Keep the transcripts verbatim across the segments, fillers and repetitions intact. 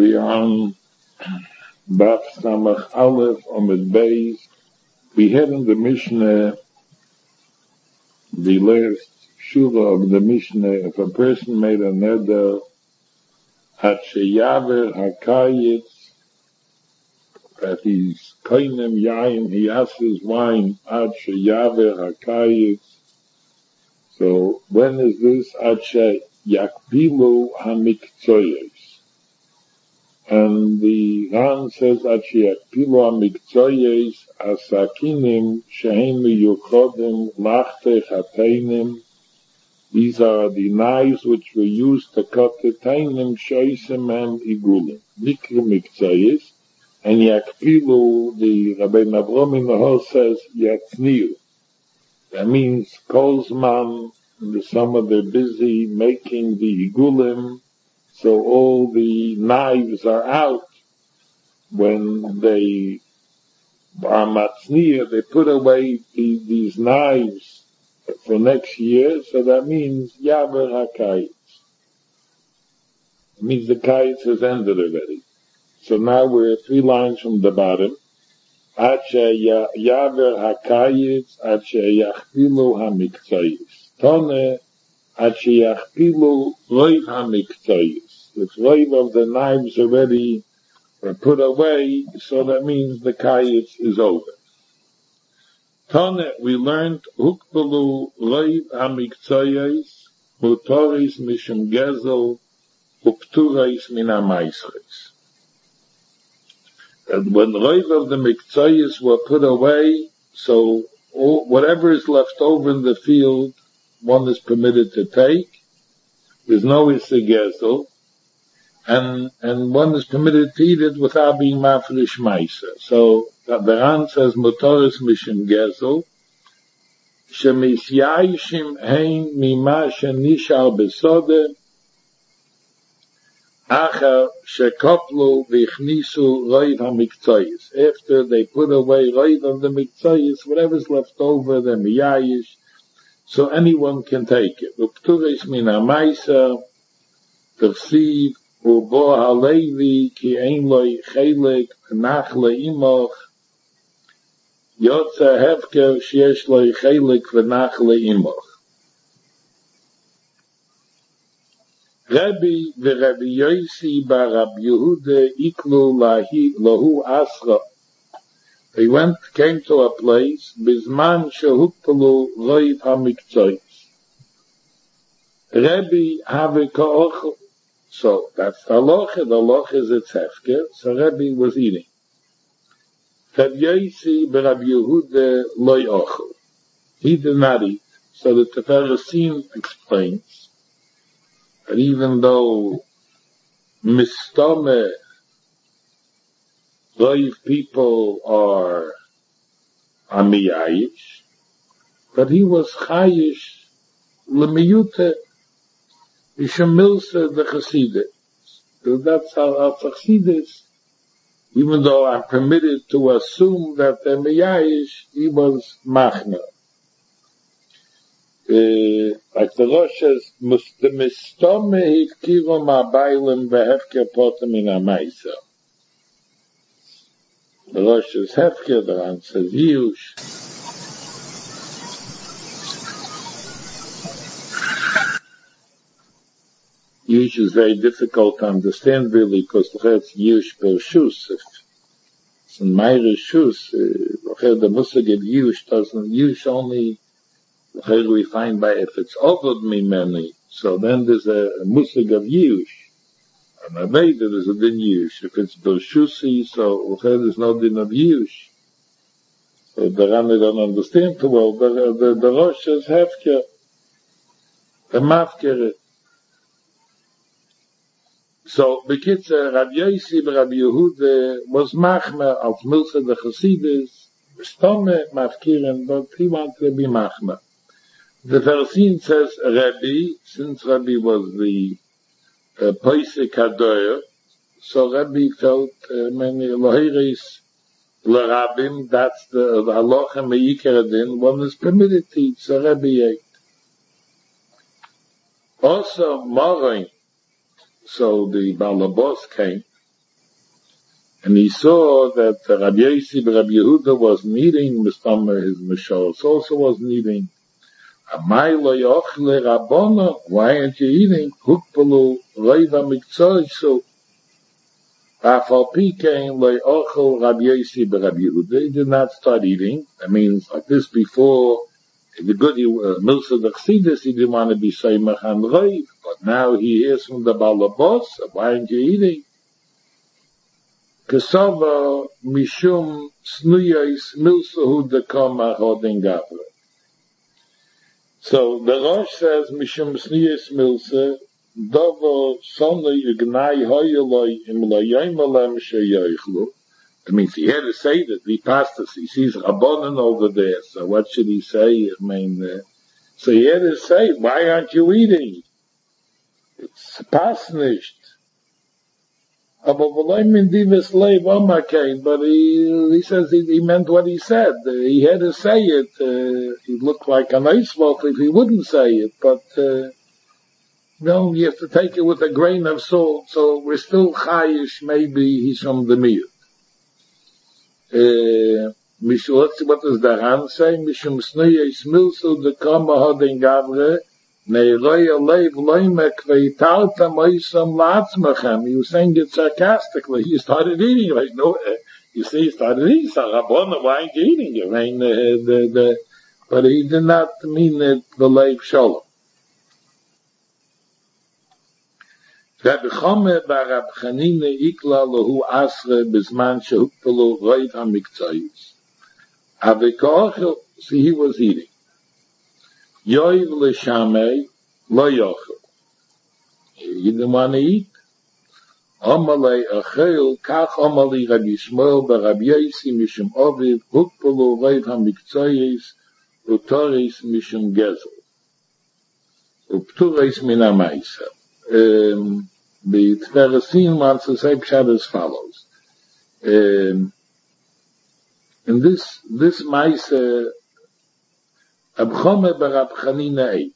We are on Baf Samach Aleph Amud Beis. We had in the Mishnah, the last shura of the Mishnah, if a person made a neder, at sheyaver hakayitz, that he's koinem yayin, he asks his wine, at sheyaver hakayitz. So when is this? At sheyakbilu hamikzoyes. And the Ran says, at sheyakbilu hamikzoyes, asakinim shehem miyuchodim lachte chateinim. These are the knives which were used to cut the tainim, shoisim, and igulim. Nikri mikzoyes. And yakbilu, the Rabbi Navrom in the hall says, yatzniu. That means Kolzman, in the summer they're busy making the igulim, so all the knives are out. When they are matzniya, they put away the, these knives for next year, so that means Yaver HaKayitz. It means the Kayitz has ended already. So now we're three lines from the bottom. Ad sheyaver hakayitz, ad sheyachpilu hamiktzayis. Tone, ad sheyachpilu roiv hamiktzayis. The roiv of the knives already were put away, so that means the kayitz is over. Tone, we learned, hukbelu roiv hamiktzayis, mutoris mishum gezel, upturais min hamaisches. And when the roiv of the miktzayis were put away, so all, whatever is left over in the field, one is permitted to take. There's no isegezel, and and one is permitted to eat it without being mafresh ma'isa. So the Ran says motoris mishim gezel, shemisyayishim hein mima shenishal besode. After they put away roiv of the miktzayis, whatever's left over, the miyayish, so anyone can take it. Upturis min ha'maisa, tersiv, ubo halevi, ki ein loi chelek, nach le'imoch, yotza hefker, sheyesh loi chelek, v'nach le'imoch. Rabbi v'Rabbi Yosi bar Rabbi Yehuda iklu lahi lahu asra. They went, came to a place, bizman shehukpalu roiv hamiktzayis. Rabbi have ka'ochel. So that's the halacha. The halacha is its hefker. So Rabbi was eating. Rabbi Yosi bar Rabbi Yehuda loy ochel. He did not eat. So the Teferesim explains that even though mistame roiv people are amiyayish, but he was chayish lemiyute ishamilse the chassidus. So that's how our chassidus, even though I'm permitted to assume that they're miyayish, he was machna. Uh, like the Rosh says, the mistome hiktiru ma'baylim v'hefker potem in ha'maisa. The Rosh says hefker, the Ran says yush. Yush is very difficult to understand really, because it's yush per shus. It's in Meire shus, uh, the musig of yush doesn't, yush only we find by if it's offered me many, so then there's a, a musig of yush. And I made it as a din yush. If it's bershusi, so there's no din of yush. So the Rani don't understand too well. The, the, the Rosh says hefker, the mafker. So, Bekitzer, Rabbi Yosi, Rabbi Yehuda was machmer, als milse the Chassidus, stome mafkiren, but he wanted to be machmer. The Fersin says Rabbi, since Rabbi was the uh, Poisek Hadoyer, so Rabbi felt uh, many Lohiris L'Rabim, that's the, the Halacha Me'ikar Adin, one is permitted to eat, so Rabbi ate. Also, Morin, so the Balabos came, And he saw that Rabbi Yossi Rabbi Yehuda wasn't eating, Mistamer, his Mishalos also wasn't eating. Why aren't you eating? Hukpalu Reiva Miktsoi, so Afal came like Ochel Rabbi Yossi Rabbi Yehuda. They did not start eating. That means like this before the good uh, Milsa the Chassidus, he didn't want to be Seimach and Reiv, but now he hears from the Balabos, why aren't you eating? Kesava Mishum Snuyais Milsahu Dekama Hodin Gavre. So the Rosh says Mishum Snuyais Milsa Dovo Sonne Ignai Hoyeloi Im Layim Alam Sheyoichlu. That means he had to say that he passed us. He sees Rabbanan over there. So what should he say? I mean, uh, so he had to say, why aren't you eating? It's past nicht. But he, he says he, he meant what he said. He had to say it. Uh, he looked like a nice wolf if he wouldn't say it. But, uh, no, you have to take it with a grain of salt. So we're still chayish. Maybe he's from the Mir. Uh, what does the Ran say? Mishum snuyes milsu de kama hodin gavre. He was saying it sarcastically. He started eating. Like, no, uh, you see, he started eating. So, Rabbana, why aren't you eating? You mean, uh, the, the, but he did not mean it, the Leiv Shalom. Rabbi Chome bar Rab Chanina ikla lahu asre bizman shehukpelu reiv hamiktzayis. Avikochel, see, he was eating. Yoiv l'shamei lo yochel. He didn't want to eat. Amalei achel kach amalei Rabbi Yishmael bar Rabbi Yossi mishum oviv hukpelu reiv hamiktzayis utoris mishum gezel. Upturis min ha'maisa. Um, the Tveresin wants to say pshat as follows. Um, in this, this maisa, Abchome bar Rab Chanina ate.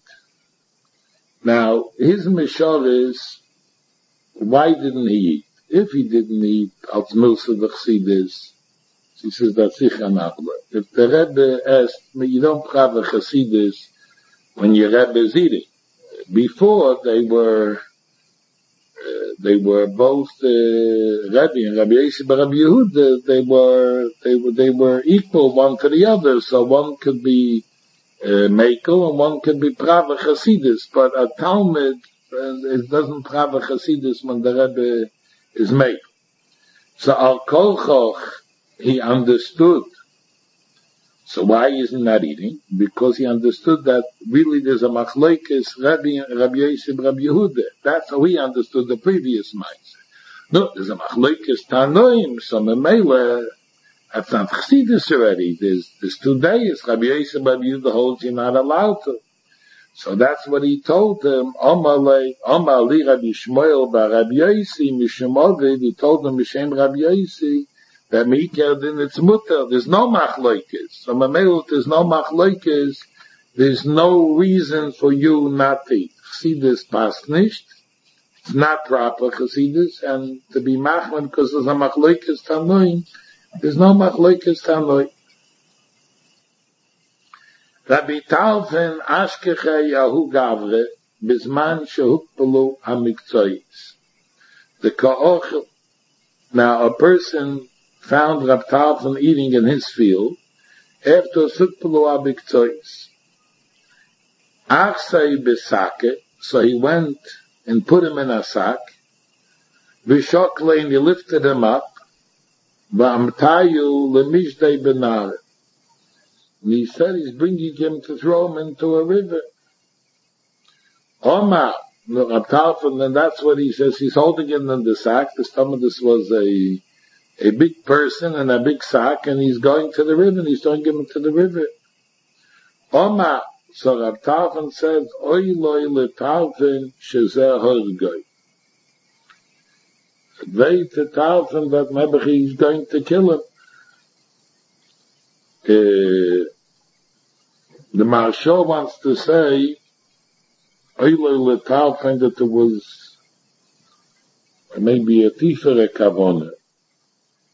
Now, his mishor is, why didn't he eat? If he didn't eat, als Milsa the Chassidus, he says that's sich an Abla. If the Rebbe asked me, you don't have a Chassidus when your Rebbe is eating. Before, they were, uh, they were both, uh, Rebbe and Rabbi Yossi bar Rabbi Yehuda, they were, they were, they were equal one to the other, so one could be Uh, Mekel, and one can be Prava Chasidus, but a Talmud, uh, it doesn't Prava Chasidus when the Rebbe is Mekel. So Al Kolchoch, he understood. So why is he not eating? Because he understood that really there's a Machlekes Rabbi Rabbi Yossi Rabbi Yehuda. That's how he understood the previous mindset. No, there's a Machlekes Tanoim, so Memele, that's not Chassidus already. There's, there's two days. Rabbi Yossi Rabbi Yehuda holds you're not allowed to. So that's what he told him. Amalei, Amali Rabbi Shmuel bar Rabbi Yossi Mishum Ovid. He told him Mishem Rabbi Yossi that Miker din its mutter. There's no machlokes. So Mamel, there's no machlokes. There's no reason for you not to eat. Chassidus pas nicht. It's not proper Chassidus, and to be machman because there's a machlokes tanoim. There's no machlokes tanoi. Rabbi Talfen Ashkeche Yahu Gavre Bizman Shehukpelu HaMiktzayis. The Ka'ochel. Now a person found Rabbi Talfen eating in his field after Shehukpelu HaMiktzayis. Achsei Besake, so he went and put him in a sack. Vishokle, and he lifted him up. V'amtayu lemishdei benar. And he said he's bringing him to throw him into a river. Omar, and that's what he says. He's holding him in the sack. The stomach, this was a a big person in a big sack, and he's going to the river, and he's throwing him into the river. Omar, so Rab Talfen says, Oy loy le Talfen shezeh horgoy. They to Talfen that maybe he's going to kill him. Uh, the Maharsha wants to say, Oy loy le Talfen, that there was maybe a tifere kavona.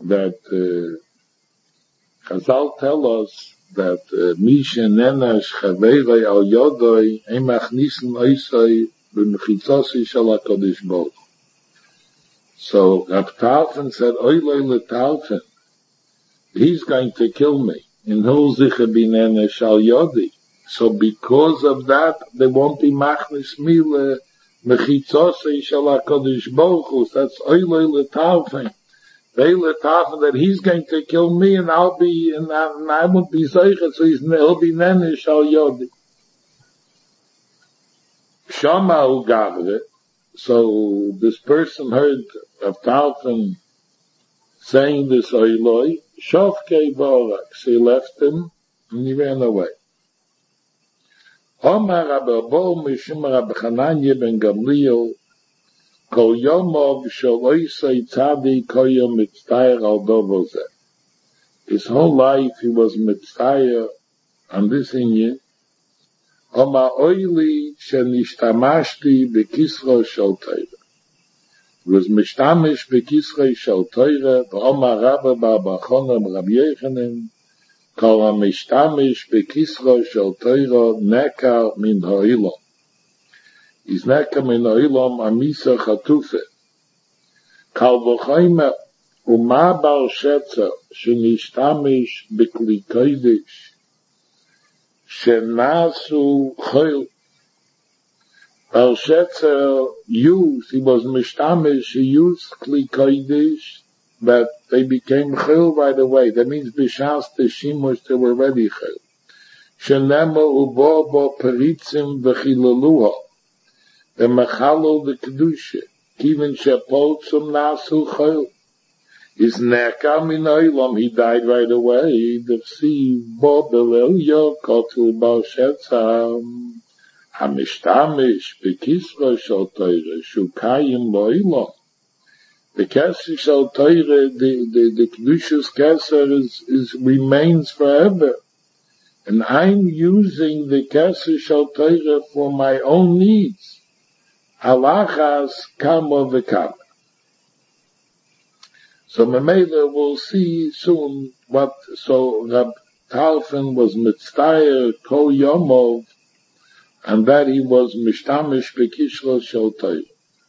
that uh, Chazal tell us that Misha Nenash Chaveirei Al Yodoi Ein Machnisim Oisoi B'Mechitzosi Shel HaKadosh Baruch. So Rab Talfin said, Oiloi LeTalfin, he's going to kill me. In Hulzicha B'Nenash Al Yodi. So because of that, there won't be Machnis Mile Mechitzosi Shel HaKadosh Baruch. That's Oiloi LeTalfin. They let off that he's going to kill me and I'll be, and I, and I won't be zeichet, so he's, he'll be nenish al yodi. Shama u gavre. So this person heard of Talfin saying this oiloi, shofkei borak. So he left him and he ran away. Omar Rabbi Bo Mishum Rabbi Chananya ben Gamliel Kol Yomov Shaloisei Tzadi Koyom Mitztayer Al Dovoze. His whole life he was Mitztayer on this inyan. Oma Oili Shenishtamashti Bekisro Shal Teire. He was Mishtamish Bekisro Shal Teire. Oma Rabba Barbachonam Rabbi Yechanim Kol Mishtamish Bekisro Shal Teire Nekar Min Ho'ilom. Is nekam in oilom amisa chatufe. Kal v'chayma uma bar shetzer shenishtamish b'kli kodesh shenasu chayil. Bar shetzer used, he was mishtamish, he used kli kodesh, but they became chayil right away. That means b'shas the shimush they were already chayil. Shenema ubo bo peritzim v'chilaluha. The machalo the kedusha, even shepotzum nasu chayil, is nekam in oilam. He died right away. The sea bobelelyo kotul bar shetzam hamishtamish bekisra shal teire shukayim loilam. The kesser shal teire, the the the kedusha's kesser is is remains forever, and I'm using the kesser shal teire for my own needs. Halachas kama v'kama. So Mamela will see soon what, so Rab Talfin was mitztayer kol yomov, and that he was mishtamish bekishro shel Torah.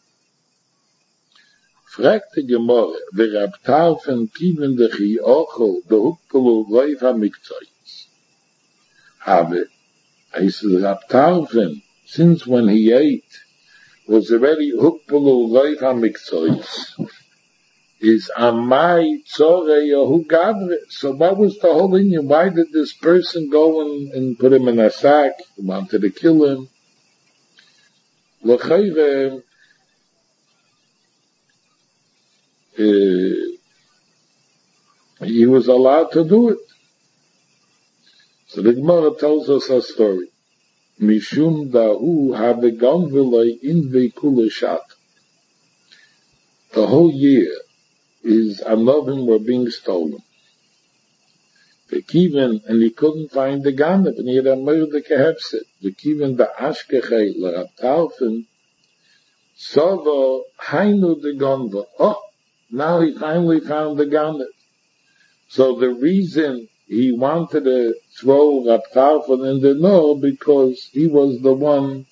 Fragt die Gemorre, the Rab Talfin kiven de chi ochel behukpelu loiv ha-mikzoyis. Habe, I said, Rab Talfin, since when he ate, was already hukpulu loiv ha-mikzoyis, is amai tzore yahu gavre. So what was the whole Indian? Why did this person go and, and put him in a sack? He wanted to kill him. L'chayre, uh, he was allowed to do it. So the Gemara tells us a story. Mishum da'u havegon v'loi in ve'kule shat. The whole year his anovim were being stolen. The kiven, and he couldn't find the ganef, and he had a murder kehepset. The kiven the ashkechei l'Rab Talfin, sovo hainu the gonva. Oh, now he finally found the ganef. So the reason he wanted to throw Rab Talfin in the no, because he was the one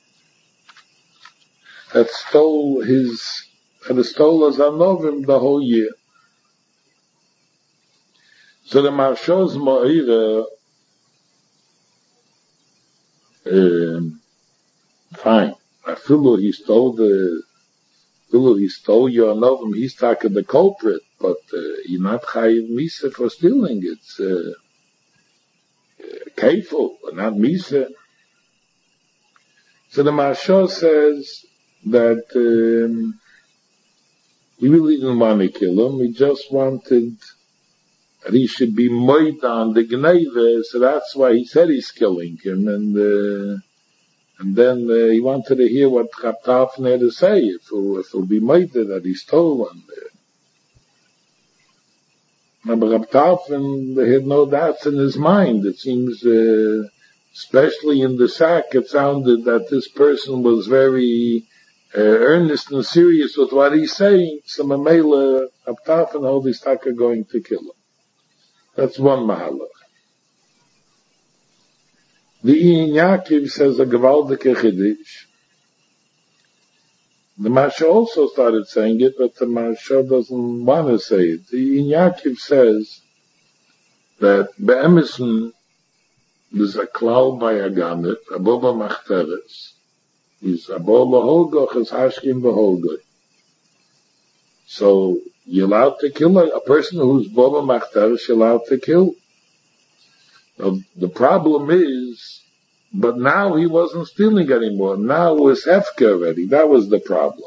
that stole his, that stole his anovim the whole year. So the Marshal's Moira, um, fine. Afilu, he stole the, Afilu, he stole your anovim, he's talking the culprit, but uh, you're not chayiv misa for stealing. It's uh, uh, kefil, not misa. So the Marshal says that um, he really didn't want to kill him. He just wanted that he should be moed on the gneive, so that's why he said he's killing him. And uh, and then uh, he wanted to hear what Rab Talfin had to say, if it will be moed that he stole one. But Rab Talfin had no doubts in his mind. It seems, uh, especially in the sack, it sounded that this person was very uh, earnest and serious with what he's saying, so Mamela Abtaf and all these taka going to kill him. That's one mahalach. The Ein Yaakov says a gewaldige chiddush. The Masha also started saying it, but the Masha doesn't want to say it. The Ein Yaakov says that Be'emison is a klal by a ganet, a boba machteres, is a boba holgoch is hashkim beholgoch. So you're allowed to kill a, a person who's boba machteres, you're allowed to kill. Now, the problem is, but now he wasn't stealing anymore. Now it was hefker already. That was the problem.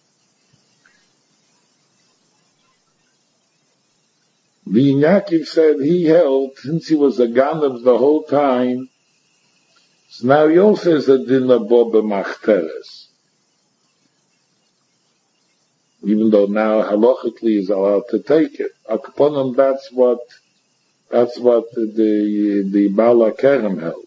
The Yaakov said he held, since he was a ganav the whole time, so now he also is a dinner boba machteres. Even though now halachically is allowed to take it. Upon him, that's what, that's what the, the Bala Kerem held.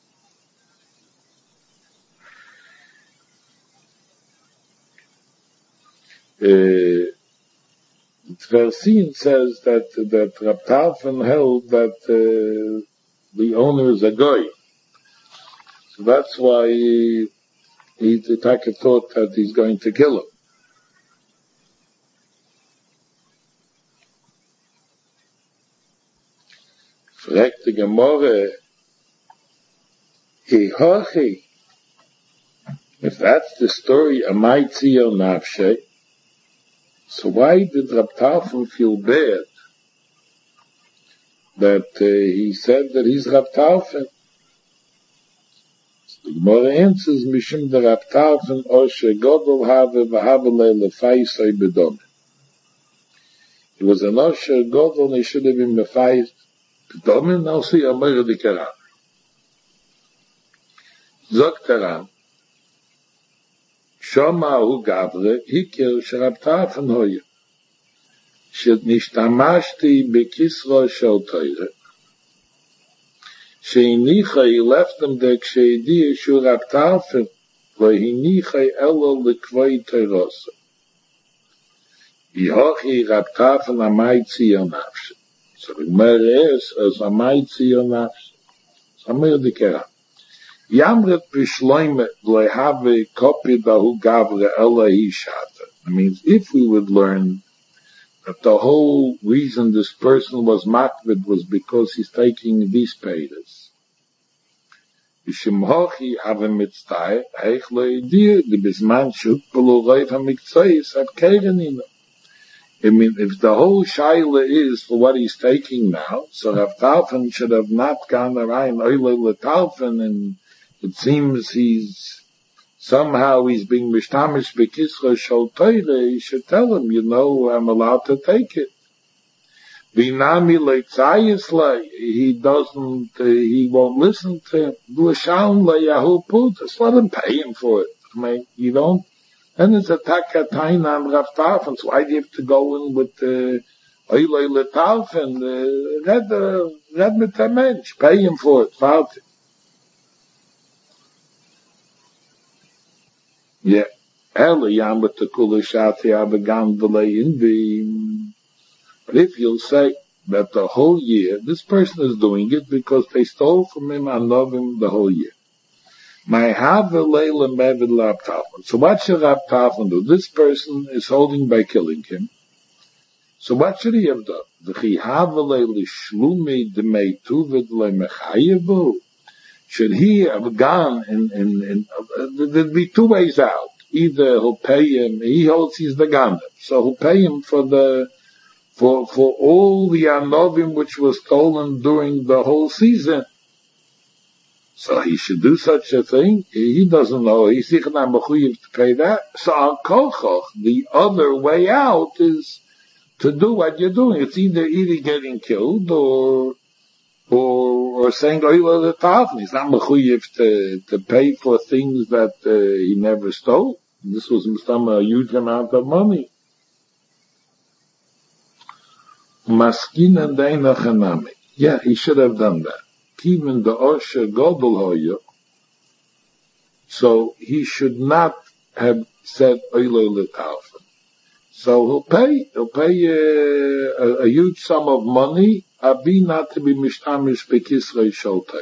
Uh, Tversin says that that Rab Tarfon held that uh, the owner is a goy, so that's why he, he the Taka thought that he's going to kill him. Fragt the Gemara, he hochi, if that's the story, amai tziyel nafshe. So why did Rab Tarfon feel bad that uh, he said that he's Rab Tarfon? So the Gemara answers, Mishum de Rab Tarfon oshe godol have v'havele lefaisai bedom. He was an oshe godol and he should have been mefais bedom, and also Yamir Dikaran. Zok Taran, Shoma hu gavre, hikir shrab Tarfon hoye. Shet nishtamashti bekisro shel teire. Sheinicha, he left them there, ksheidi shu Rab Tarfon, v'hinicha elo likvoi teirose. Yihochi Rab Tarfon amai tziyah nafshe. So the Gemara is, as amai tziyah nafshe. So Amir Dikera. Yamret b'shloime lehave kopi dahu gavre ela hishata. It means if we would learn that the whole reason this person was makvid was because he's taking these payers. Yishimhochi have a mitzvah, heich loidir, the bisman shuk below reif ha-miktzayis have kerenina. I mean, if the whole shaila is for what he's taking now, so Rav Tarfon should have not gone around oile letalfen, and it seems he's, somehow he's being mishtamish bekisra shol teire, he should tell him, you know, I'm allowed to take it. Vinami leitzayis le, he doesn't, uh, he won't listen to him. Do a shalom le yahu put, just let him pay him for it. I mean, you don't, and it's a takatayin on Rav Tarfon, so why do you have to go in with, uh, oile letalfen, uh, red, uh, red mit a mensch, pay him for it, fart it. Yeah, Ela Yam with the Kula Shati Abagan delay in the. But if you'll say that the whole year, this person is doing it because they stole from him and love him the whole year. My have a Layla Mevid Rab Tarfon. So what should Rab Tarfon do? This person is holding by killing him. So what should he have done? The he have a Layla Shlumi de Meituvid Le Mechayevu. Should he have gone in, in, in, uh, there'd be two ways out. Either he'll pay him, he holds he's the ganav, so he'll pay him for the, for, for all the anovim which was stolen during the whole season. So he should do such a thing. He doesn't know, he's not mechuyev to pay that. So al kolchoch, the other way out is to do what you're doing. It's either, either getting killed or, Or, or saying, oh, well, the Tarfon, he's not mechuyev to, to pay for things that uh, he never stole. This was a huge amount of money. Maskin and Deinachanami. Yeah, he should have done that. Even the Osher Godel Hoyer. So he should not have said Oilo L'Talfen. So he'll pay, he'll pay uh, a, a huge sum of money, abi not to be mishtamish bekisrei sholtei.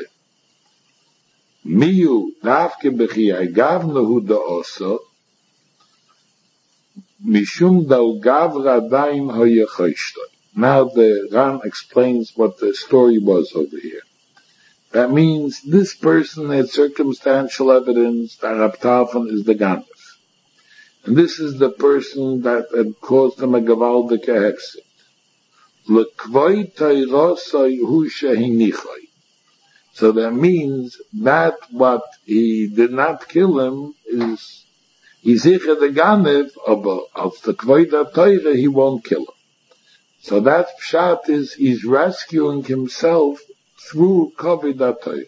Miyu davke b'chiyai gavnahu da'oso, mishum dal gavra daim hoyechoshtoi. Now the Ran explains what the story was over here. That means this person had circumstantial evidence that Rab Talfon is the Ganef. And this is the person that had caused him a gewaldige hekset. L'kvoi teirosoi hu shehinichoi. So that means that what he did not kill him is, he's sicher the Ganef, aber auf the kvoi da teire he won't kill him. So that pshat is, he's rescuing himself through kovid da teire.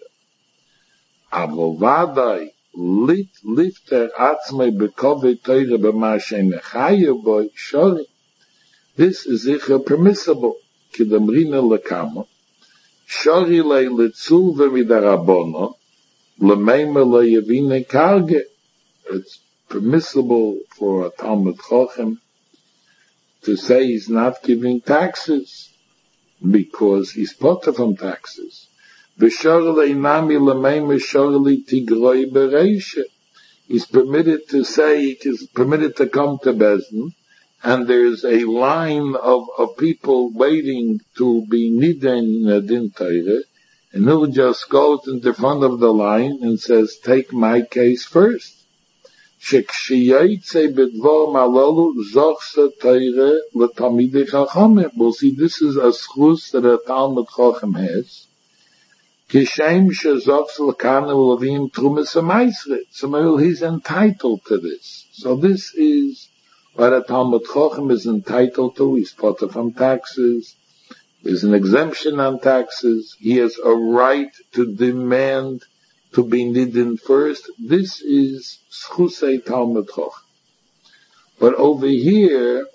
Avo vadai, lit lifter atzmei bekovid teire b'ma she'nechaye boy, shori. This is sicher permissible. Kidamrina lekamo. Shori le litzul v'midarabono, lemeime le yevine karge. It's permissible for a Talmud Chochem to say he's not giving taxes because he's potter from taxes. V'shor le'inami lemeime shor li tigroi bereishe. He's permitted to say, he's permitted to come to Bezdin, and there's a line of, of people waiting to be niden in a din Torah, and he'll just go in the front of the line and says, take my case first. Shekshiyaytze bedvar malalu zochse Torah l'tamidei chachamim. We'll see this is a schus that a Talmud Chacham has. Kishem shezochse l'kane u'lavim trumas ha'maisre. So he's entitled to this. So this is what a Talmud Chacham is entitled to. He's potter from taxes. There's an exemption on taxes. He has a right to demand to be nidin first. This is schusei Talmud Chacham. But over here,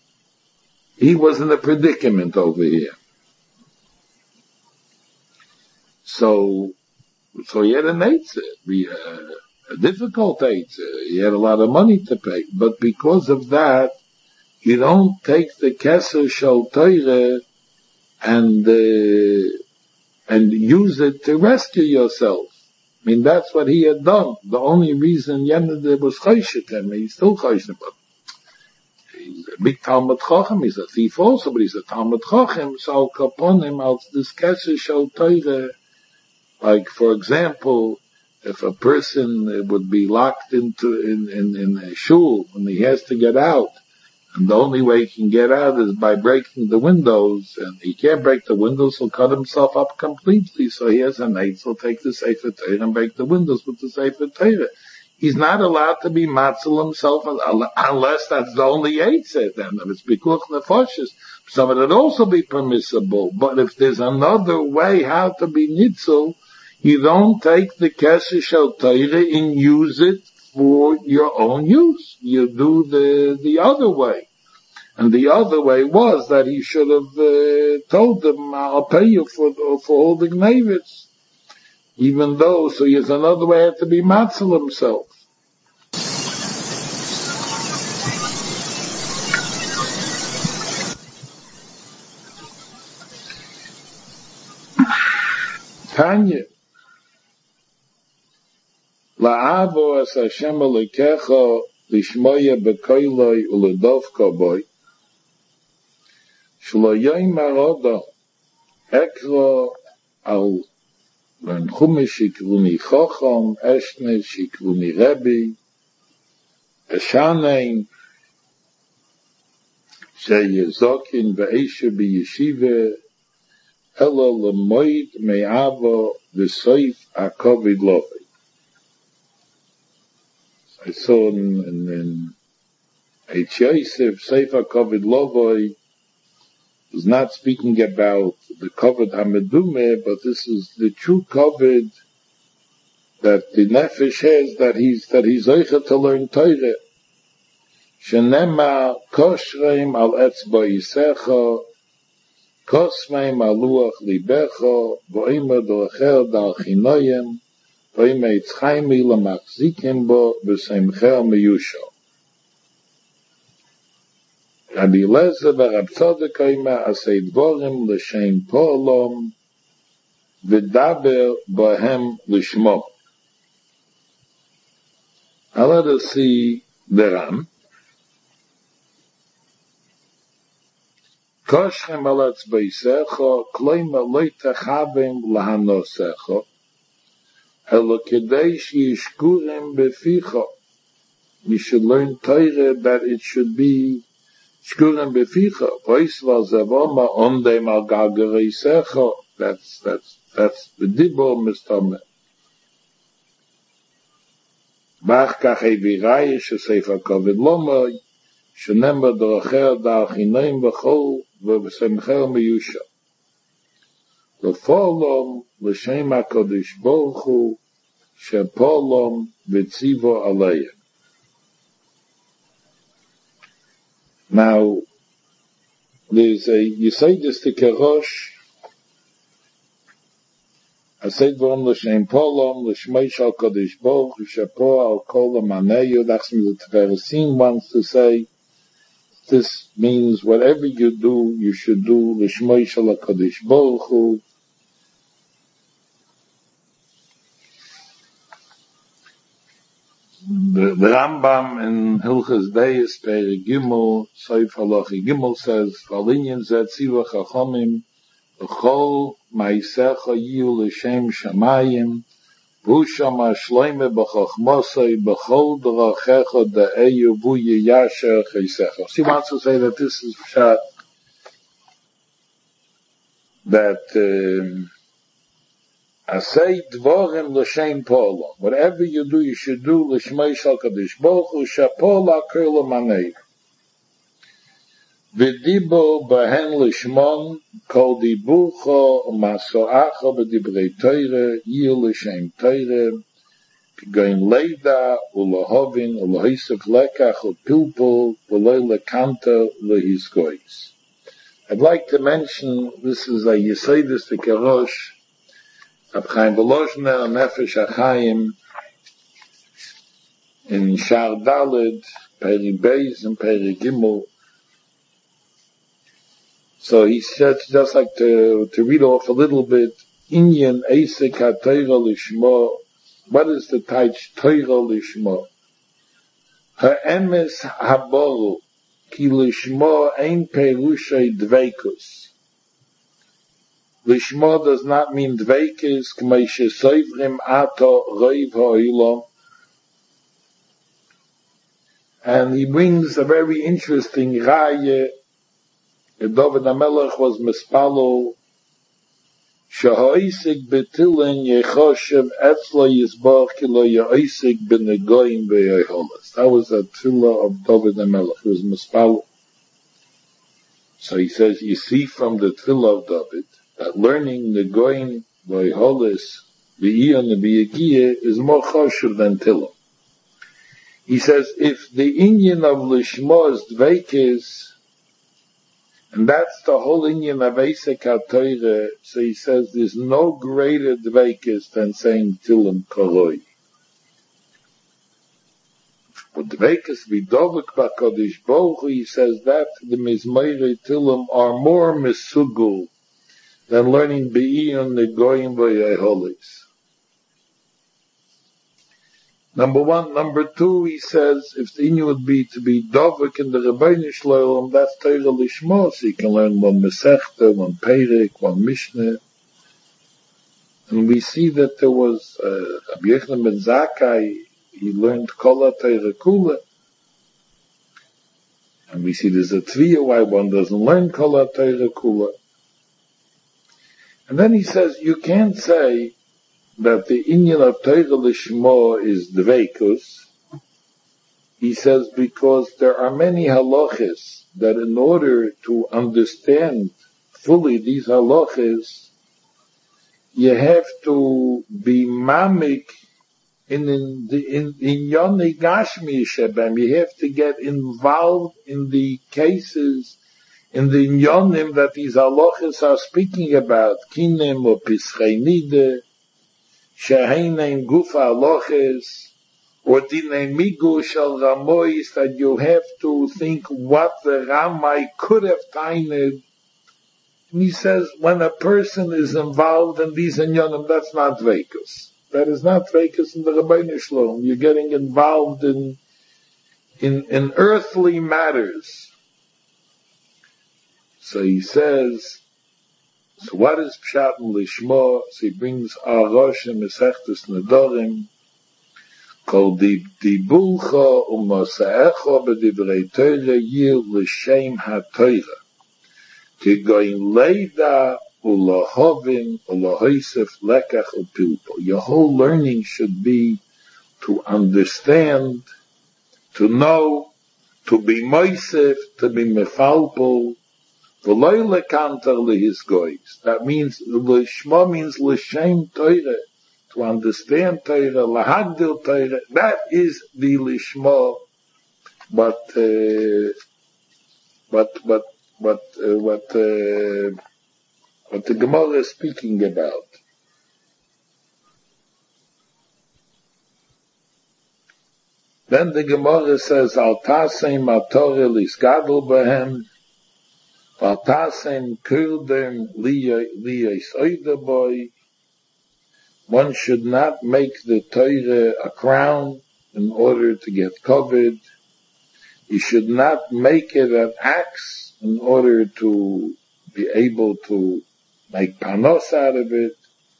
he was in a predicament over here. So, so he had an eitzah, a difficult eitzah. He had a lot of money to pay. But because of that, you don't take the Keser Shel Torah and, uh, and use it to rescue yourself. I mean, that's what he had done. The only reason Yenede was choshek him, he's still choshek him. He's a big Talmud Chacham, he's a thief also, but he's a Talmud Chacham, so upon him, als this Keser Shel Torah, like, for example, if a person would be locked into, in, in, in a shul, and he has to get out, and the only way he can get out is by breaking the windows, and he can't break the windows, he'll cut himself up completely, so he has an eight, he'll take the Sefer Torah and break the windows with the Sefer Torah. He's not allowed to be matzel himself unless that's the only eight said, then if it's bikuch nefashis, so it would also be permissible, but if there's another way how to be nitzel, you don't take the Keser Shel Torah and use it for your own use. You do the, the other way. And the other way was that he should have uh, told them, I'll pay you for, for all the gnevitz. Even though, so there's another way to be matzel himself. Tanya. La'avo as Hashem Elokecha lishmoya b'koiloi u'ledovka boi shlo yoymar odom ekro al ben chumash shikruni chochom eshne shikruni rebbe eshanein sheyezokin ve'eshe b'yeshiva elo lemoid me'avo v'soif ha'kovid lovei. I saw in, in, in H. Yosef, Sefer Kovid Lovoi is not speaking about the Kovid HaMedume, but this is the true Kovid that the Nefesh has, that he's, that he's oicha to learn Torah. Shenema koshreim al etzba yisecha, kosmeim al luach libecha, vo'ima d'lecher dal chinoyem, Oime Yitzchaymi lemachzikim bo b'semchel miyusho. Rabbi Eliezer v'Rab Tzadok oime asay dvorim l'shem po'olom v'daber bohem l'shmo. Now let us see the Ram. Koshchem al atzbeisecho kloima lo techavim lahanosecho elo kedei sheyishkurim beficho. We should learn Torah that it should be shkurim beficho. Pois val zavoma ondem al galgereisecho. That's that's that's the dibor mistameh. Bach kachei virayis shesefer kovid lomoi shenember dorocher dar chinoim v'chol v'semchel miyusha. L'folom l'shem HaKadosh Baruch Hu shepolom v'tzivo aleim. Now, there's a, you say this to Kerosh, I said v'om l'shem polom l'shmeish HaKadosh Baruch Hu shepo al kol ha'maneyu. That's what the Tveresim wants to say. This means whatever you do, you should do l'shmeish HaKadosh Baruch Hu. The, the Rambam in Hilchas Deis Perek Gimel Soif Halachi Gimel says Valinyan Zet Tziva Chachamim B'chol Ma'asecha Yiyu L'Shem Shamayim V'ushama Shloime B'chachmosei B'chol D'rachecha De'eyu V'uye Yasher Cheisecha. She wants to say that this is shot that um, Asay dvorim l'shem polo. Whatever you do, you should do l'shmeish HaKadosh Baruch Hu shepola kol ha'manei. V'dibo b'hen l'shmon kol dibucho u'masoacha v'dibrei Torah yil l'shem Torah k'goyin leida u'lohovin u'lohisuk lekach u'pilpul v'loi lekanta l'hiskois. I'd like to mention, this is a Yesodis to Kerosh, Abchaim Volozhner, Nefesh HaChaim, in Shar Daled, Peri Beis, and Peri Gimel. So he said, just like to, to read off a little bit, Inyan Eisek HaTorah Lishmo. What is the Taich Torah Lishmo? Ha'emes Haboru, Ki Lishmo Ein Perushay Dveikus. Lishmo does not mean dveikis, k'may shesoivrim ato roiv ha'ilom. And he brings a very interesting raya. David HaMelech was mispalo, shehoisik betilin yechoshev etzlo yizbach kilo yehoisik b'negoyim v'yeholas. That was a tefillah of David HaMelech. He was mispalo. So he says, you see from the tefillah of David, that learning the goyim v'yeholas v'iyon v'yegiye is more choshev than tefillah. He says, if the inyan of lishmo is dveikis, and that's the whole inyan of Eisek HaTorah, so he says there's no greater dveikis than saying Tilim Koroi. But dveikis v'dovek b'Kadosh Baruch Hu, he says that the Mizmorei Tilim are more misugul than learning Be'iyun Negoyim V'Yeholis. Number one. Number two, he says, if the inyan would be to be dovek in the Rebbeinu Shloim, that's Torah Lishmo, so you can learn one Masechta, one Perek, one Mishnah. And we see that there was, uh, Rabbi Yochanan ben Zakkai, he learned Kol HaTorah Kula. And we see there's a Tviyah why one doesn't learn Kol HaTorah Kula. And then he says, you can't say that the inyan of Torah Lishmo is dveikus. He says because there are many halachas that in order to understand fully these halachas, you have to be mamik in in the in in yoni gashmi shebem. You have to get involved in the cases, in the inyonim that these halachas are speaking about, kinem or pischei nideh, sheheinen gufa loches, or dinei migu shel ramois, that you have to think what the Ramai could have tained. And he says, when a person is involved in these inyanim, that's not dveikus. That is not dveikus in the Rabbeinu Shalom. You're getting involved in, in, in earthly matters. So he says, so what is Pshat and Lishmo? So he brings Arosh and Mesechtes Nedorim, called the Dibulcha U'Mosaecha B'Divrei Torah Yir L'Shem HaTorah. Kigoyin Leida U'Lahovin U'Lahoisef Lekach U'Pilpo. Your whole learning should be to understand, to know, to be Moisef, to be Mefalpo, that means Lishma means L'Shem Torah, to understand Torah, Lahagdil Torah. That is the Lishma. But uh, but but but uh, what uh, what the Gemara is speaking about. Then the Gemara says, Al Tasem Atorah Lisgadol Behem. One should not make the Torah a crown in order to get covered. You should not make it an axe in order to be able to make panos out of it.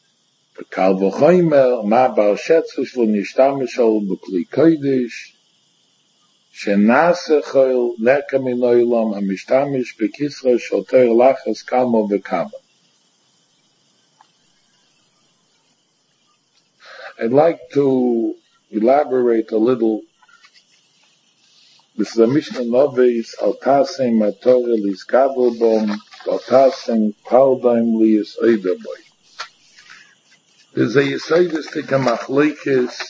Shenasechol nekaminoilam hamistamish bekisra shoter lachas kamo v'kama. I'd like to elaborate a little. This is a Mishnah Noves al tasem matorah liskabel bom al tasem paldaim liyis oidaboy. There's a yesodistic machlokes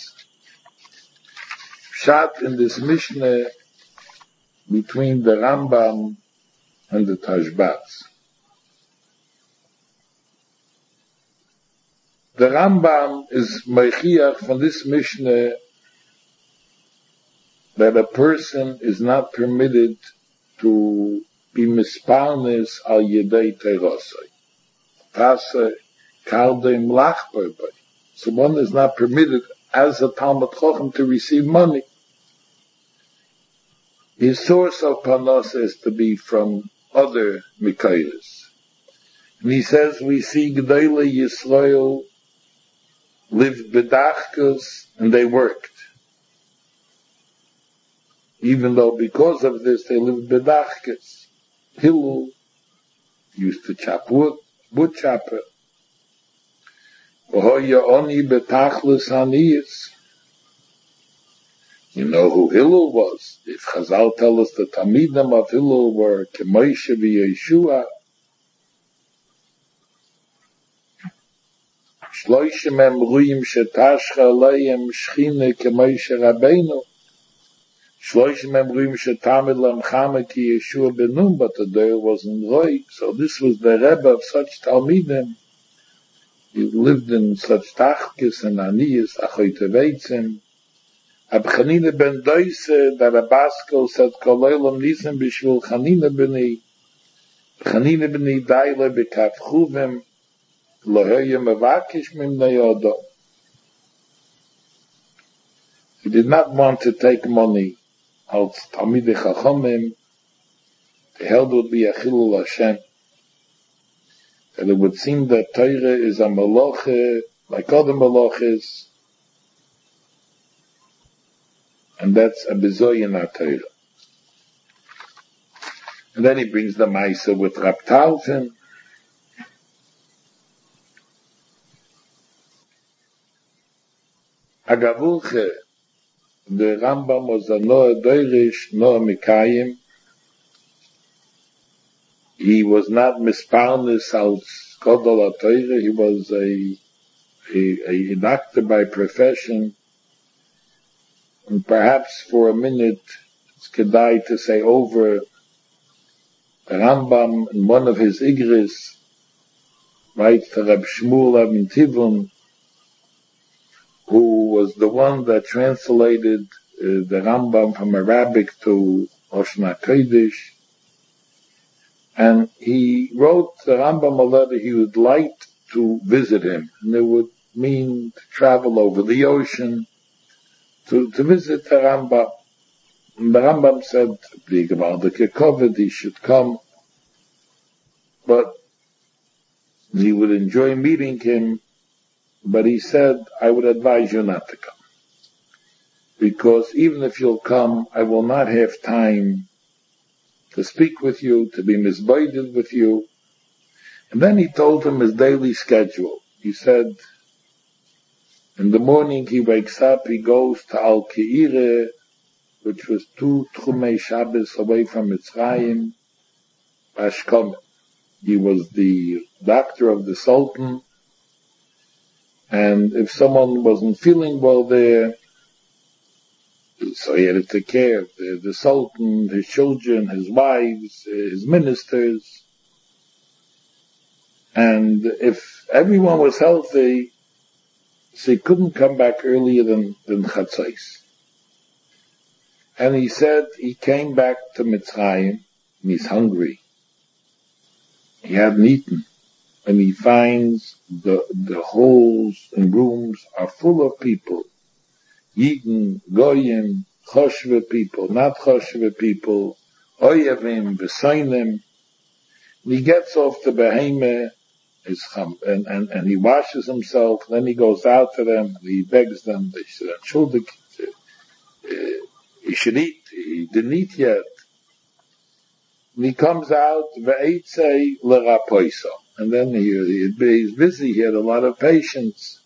Pshat in this Mishnah between the Rambam and the Tashbaz. The Rambam is meichiach from this Mishnah that a person is not permitted to be misparnes al yedei teirosai. Tase kaldem lachbar. So one is not permitted as a Talmud Chochem to receive money. His source of panos is to be from other Mikayos. And he says we see Gedolei Yisrael lived bedachkas and they worked. Even though because of this they lived bedachkas. Hillel used to chop wood, wood chopper. You know who Hillel was. If Chazal tell us the Talmidim of Hillel were Kemoshe v'Yeshua, Shloishim em ruim shetashcha aleim shchine Kemoshe Rabbeinu, Shloishim em ruim shetamid lam chama ki Yeshua benum, but the day wasn't right. So this was the Rebbe of such Talmidim. He lived in such tachkes and aniyas, achoyte veitzim. Ab Chanina ben Doise, that a Baskel said, Koloilam nisim b'shvil Chanina b'ni, Chanina b'ni daile b'kaf chuvim, loheya mevakish mimnei odo. He did not want to take money out Talmidei Chachamim. He held would be a chilul Hashem. And it would seem that Torah is a maloche, like other maloches, and that's a bizoy in our Torah. And then he brings the Maisa with Rab Talfin. Agavulche, the Rambam was a Noah Doirish, Noah Mikayim. He was not misparnes al Godol HaTorah. He was a, a, a doctor by profession. And perhaps for a minute, it's kedai to say over the Rambam in one of his Igris, right, to Reb Shmuel Abin Tivon, who was the one that translated uh, the Rambam from Arabic to Lashon HaKodesh. And he wrote the Rambam a letter. He would like to visit him, and it would mean to travel over the ocean to, to visit the Rambam. And the Rambam said, the Gewaldige Kovid, he should come, but he would enjoy meeting him, but he said, I would advise you not to come. Because even if you'll come, I will not have time to speak with you, to be misguided with you. And then he told him his daily schedule. He said, in the morning he wakes up, he goes to Al-Ke'ire, which was two Tchumei Shabbos away from Mitzrayim, Ashkelon. He was the doctor of the Sultan, and if someone wasn't feeling well there, so he had to take care of the, the Sultan, his children, his wives, his ministers. And if everyone was healthy, so he couldn't come back earlier than, than Chatzos. And he said he came back to Mitzrayim, and he's hungry. He hadn't eaten. And he finds the, the halls and rooms are full of people. Yidden, Goyim, Choshve people, not Choshve people, Oyevim, Besoinim. He gets off the Behemah, and, and, and he washes himself, then he goes out to them, and he begs them, they should, uh, he should eat, he didn't eat yet. And he comes out, Ve'etzei l'rapoiso. And then he, he's busy, he had a lot of patience.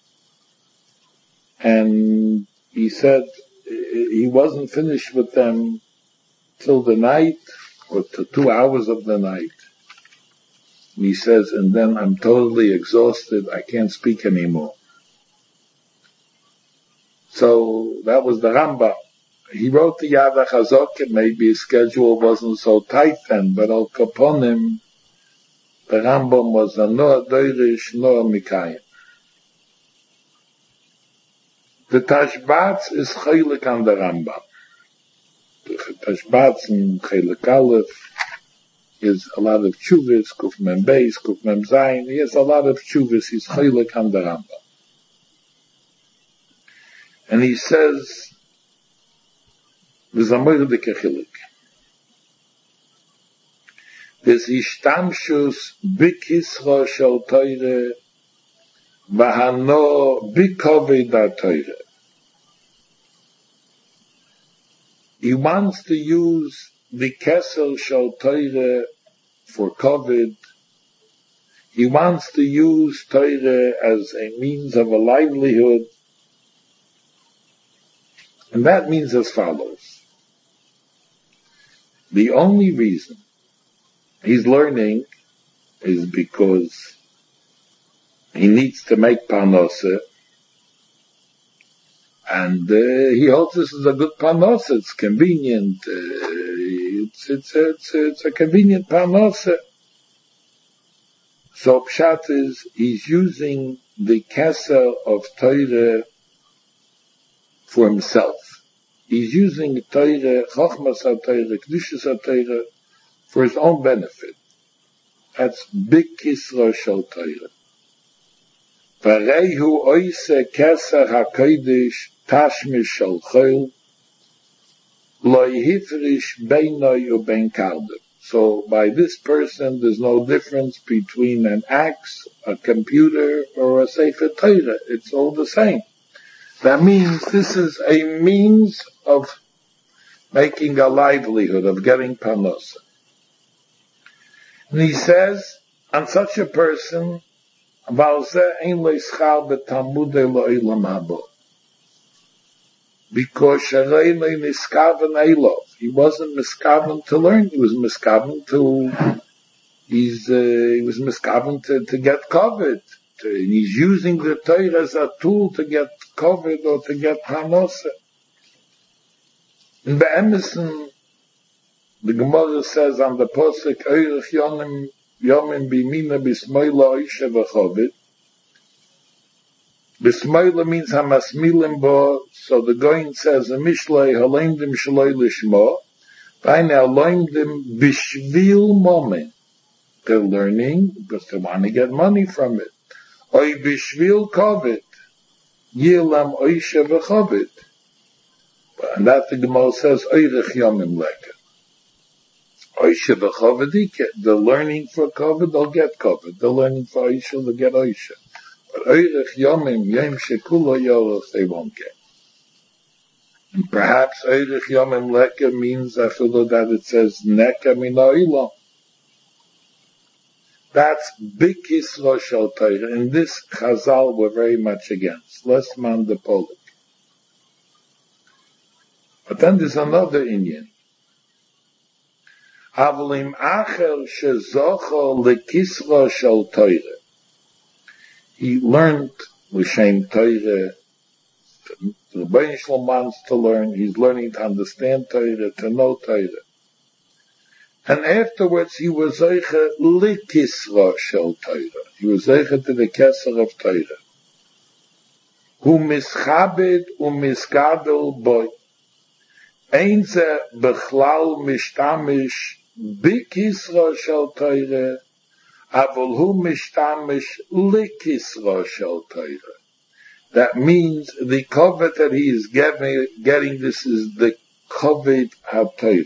And he said he wasn't finished with them till the night, or to two hours of the night. And he says, and then I'm totally exhausted, I can't speak anymore. So that was the Rambam. He wrote the Yad HaChazok, maybe his schedule wasn't so tight then, but Al Kaponim, the Rambam was a Noah Doirish, Noah Mikayim. The Tashbatz is Chaylik on the Rambam. The Tashbatz in Chaylik Aleph is a lot of Chuvas, Kuf Mem Beis, Kuf Mem Zayin. He has a lot of Chuvas. He's Chaylik on the Rambam. And he says, V'zamor de Kechilik. Des Ishtamshus Bikisra Shal Teire V'hano Bikovei Da Teire. He wants to use the Kesel Shal Teire for COVID. He wants to use Teire as a means of a livelihood. And that means as follows. The only reason he's learning is because he needs to make parnasa, and uh, he hopes this is a good parnasa. It's convenient. Uh, it's, it's, it's, it's a convenient parnasa. So pshat is he's using the kesa of Torah for himself. He's using Torah, Chochmas HaTorah, Kedushas HaTorah for his own benefit. That's big kisra shel Torah. V'reihu oise keser HaKodesh tashmish shel chol lo yifrish beinoi ubein kardem. So by this person there's no difference between an axe, a computer, or a Sefer Torah. It's all the same. That means this is a means of making a livelihood, of getting parnasa. And he says, on such a person, because he wasn't miskaven to learn, he was miskaven to, he's, uh, he was miskaven to, to get covered. And he's using the Torah as a tool to get covered or to get parnasa. In the Emerson, the Gemara says on the Posek, Eirich Yomim Yomim Bimina Bismoila Oishe V'Chovid, Bismillah means hamasmilim bo, so the Goyin says, Mishlei haloimdim shaloi lishmo, Vaine haloimdim bishvil moment. They're learning because they want to get money from it. Oy bishvil kovet, yilam oisha v'chovet. And that the Gemara says, oyrech yomim leka. Oisha v'chovet, they're learning for kovet, they'll get kovet. They're learning for oisha, they'll get oisha. But oyrech yomim, yom shekulo yoros, they won't get. And perhaps oyrech yomim leka means after that it says, neka min ha'olam. That's big Yisro Shel Torah. And this Chazal were very much against. Less man the Polik. But then there's another Indian. Avalim Acher Shezocho Lekisro Shel Torah. He learned L'Shem Torah. The Rebbeinu Shalom wants to learn. He's learning to understand Torah, to know Torah. And afterwards he was zeicha likisra shel Torah. He was zeicha to the keser of Torah. Hu mischabed u misgadol boy. Ein ze bechlal mishtamish bikisra shel Torah, avol hu mishtamish likisra shel Torah. That means the covet that he is getting, getting this is the covet ha-Torah.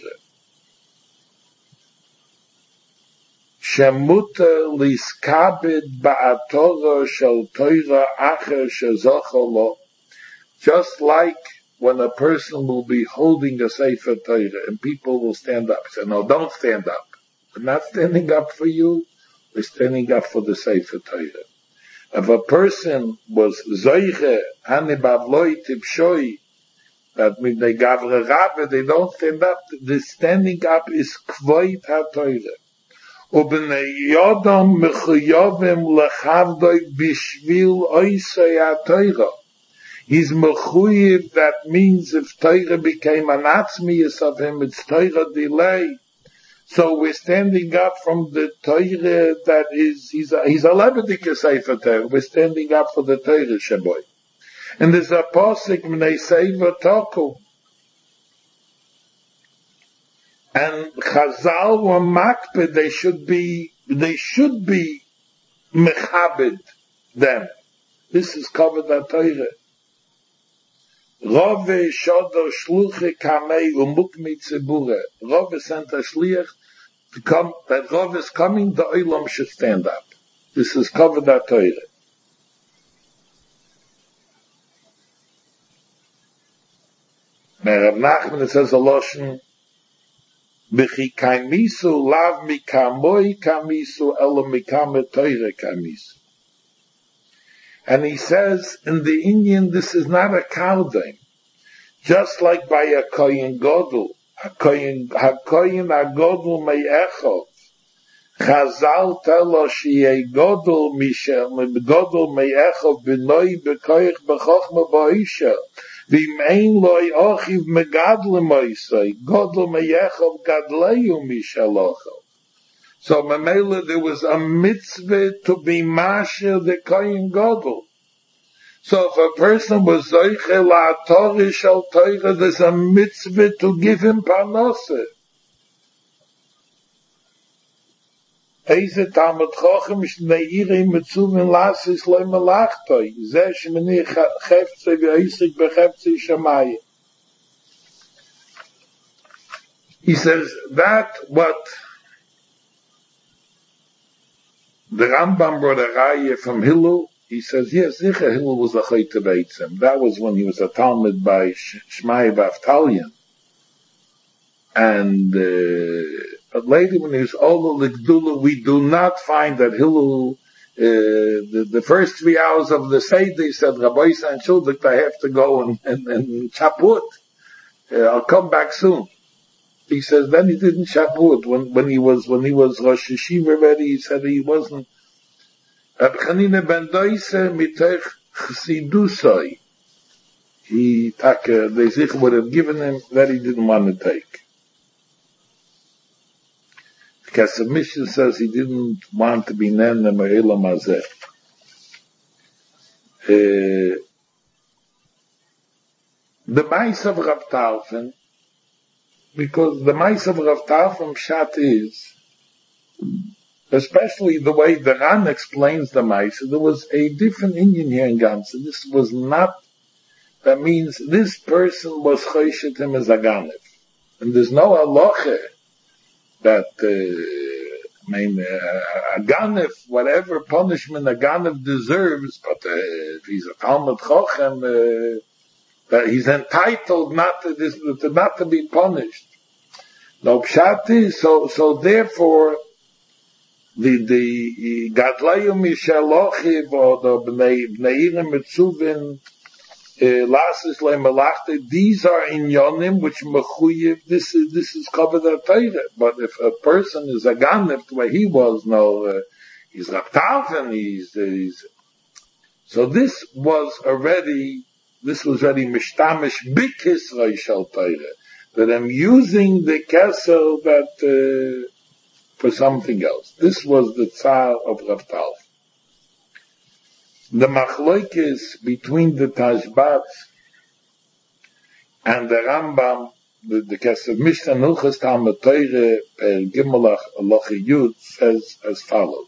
Shemuta liskabed ba'atorah shel Torah acher shezocho lo. Just like when a person will be holding a Sefer Torah and people will stand up. Say, no, don't stand up. We're not standing up for you. We're standing up for the Sefer Torah. If a person was zoiche hanibavloi tipshoi, that means they gavre rabbe, they don't stand up. The standing up is kvoit ha-Torah. Ubnei yodam mechuyovim lechavdoi bishvil oisei ha-Torah. He's mechuyev, that means if Torah became an atzmiyus of him, it's Torah delay. So we're standing up from the Torah that is, he's a, he's a Leviticus Sefer Torah. We're standing up for the Torah Shaboy. And there's a posik Mnei Sefer Toku. And Chazal were makpid, they should be, they should be mechabed them. This is covered by Torah. Rove shodo shluche kamei umukmi tzibure. Rove sent a shliach to come, that Rove is coming, the olam should stand up. This is covered by Torah. Now Rav Nachman, it says a lotion, B'chi kaimisu lav mikamoi kamisu ela mikame Torah kamisu. And he says, in the Indian, this is not a kaldem. Just like by a koyin godel, a koyin, a koyin a godel me'echov. Chazal tell us, sheyeh godel mishel, godel me'echov b'noi b'koyich b'chochma ba'isha. V'im ein loy ochiv megadle moisei, godel me'echov gadleyu mishel ochov. So Mamela, there was a mitzvah to be masher the koyin godel. So if a person was zoiche la'atori shel Torah, there's a mitzvah to give him parnaseh. Eize Talmud Chochem shneiri mitzuvin lasis loy melachtoi. Zeh shmeni chefze v'oisik bechefze shamayim. He says that what the Rambam brought a raya from Hillel. He says, yes, Zicha Hillel was a chayte beitzim. That was when he was a Talmud by Shmai Baftalion. And, uh, but later when he was Ola L'Gdula, we do not find that Hillel, uh, the, the first three hours of the Seder, he said, Rabbi San Shuldik, I have to go and, and, and chop wood. Uh, I'll come back soon. He says, then he didn't chop wood. When, when he was, when he was Rosh Hashiva ready, he said he wasn't. Rabbi Chanina ben Doise mitech chsidusoi. He, taka, they sich would have given him that he didn't want to take. Because the mission says he didn't want to be nene me'elam hazeh. Uh, the mice of Rav Tarfon, because the mice of Rav Tarfon Pshat is, especially the way the Ran explains the mice, there was a different Indian here in Gansa. This was not, that means this person was choishet him as a ganef. And there's no halacha that, uh, I mean, uh, a ganef, whatever punishment a ganef deserves, but uh, if he's a Talmud Chochem, uh, that he's entitled not to this, to not to be punished. No pshat, so so therefore the the gadlayim mishalochiv or the bnei bneirim mitzuvin lasis leimalachte. These are inyonim which mechuyev. This is this is covered the Torah. But if a person is a ganef the way he was, no, uh, he's Rav Tarfon, he's he's. So this was already. This was already mishtamish bikis reishal Torah, that I'm using the kessel that uh, for something else. This was the tsar of Rav Tarfon. The machloikis between the Tashbat and the Rambam, the, the Kesef Mishnah Nuchas Talmud Torah per Gimelach Alochi Yud says as follows.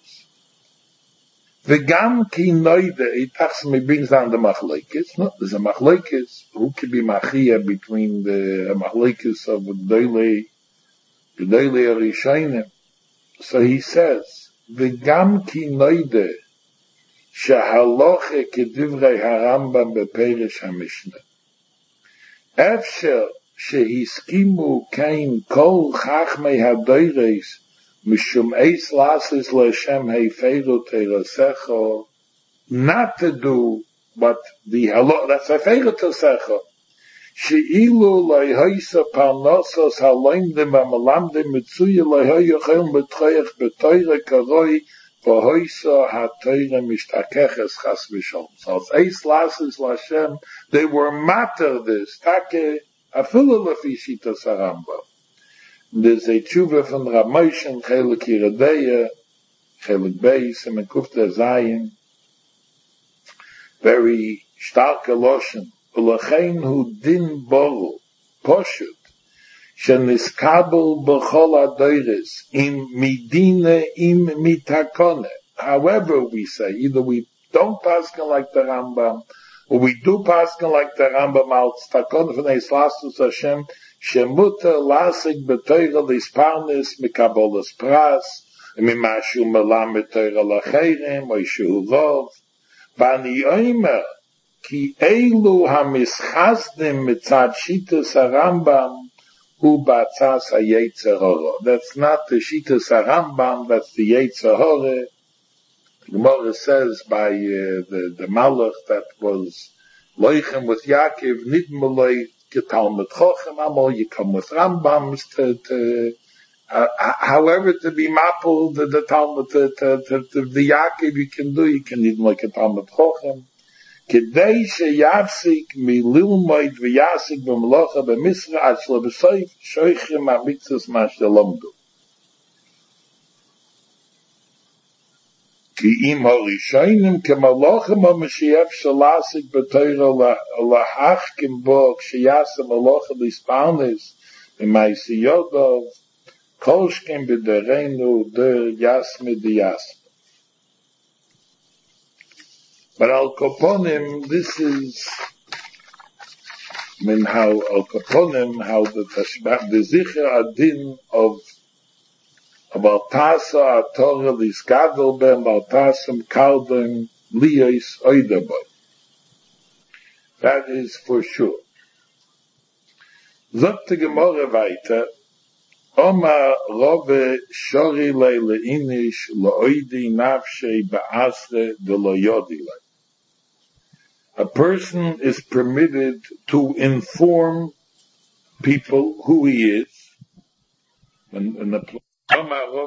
V'gam ki noide, it actually brings down the machlekes. No, there's a machlekes. Who could be machia between the machlekes of Gedolei, Gedolei Arishonim? So he says, v'gam ki noide, shehaloche kedivrei harambam beperish hamishna. Efsher shehiskimu kain kol chachmei hadoires Mishum eis lasis le'Hashem heiferu teirosecho, not to do what the halot, that's heiferu teirosecho. She'ilu le'hoisa parnosos haloimdim v'malamdim mitzuya le'hoyachel betchoyach betoire karoi v'hoisa ha'toire mishtakeches chas v'shom. So it's eis lasis le'Hashem, they were matter this, take afilu lefi shitas harambam. There's a tshuva from Rav Moshe and Chelik Yeradeya, Chelik Beis, and Mekufta Zayin, very stark loshen. Ulechein hu din boru, poshut, sheniskabel b'chol adoires, im midine, im mitakone. However we say, either we don't pasken like the Rambam, or we do pasken like the Rambam, al tztakon v'nei slastus Hashem, shemuta lasik b'toira l'isparnis mikabolas pras, mimashu melamed toira l'cheirim, or shehu lov, v'ani oimer, ki eilu hamischazdim mitzad shitas harambam, hu b'atzas ha'yetzer hora. That's not the shitas harambam, that's the yetzer hora. The Gemara says by uh, the, the Malach that was loichem with Yaakov, nidmaloi Talmud Chochem, Amo, you come with Rambams to, to uh, however to be mappled the, the Talmud, to, to, to, to the Yaakov you can do, you can even like a Talmud Chochem. Kedei sheyafsik mililmoid v'yasik b'mlocha b'misra ad shlo b'soif shoichem ha'mitzvos ma shelomdu. Ki im horishonim kemalochem ha'mashiach shalasik b'toira lahachkim bo k'sheyasa malocha l'isparnis v'maisi yodov kolshkim b'derenu der yasme d'yasme. But Al Kaponim, this is, I mean, how Al Kaponim, how the Tashbach, the Zicher Adin of of Altasa, Torah, Liskadol Ben, Altasam, Kaldon, Lios, Oidaboy. That is for sure. Zot the Gemara weiter, Oma Rove Shori Leile Inish, Loidi Nafshe Ba'asre de Loyodile. A person is permitted to inform people who he is. And, and the a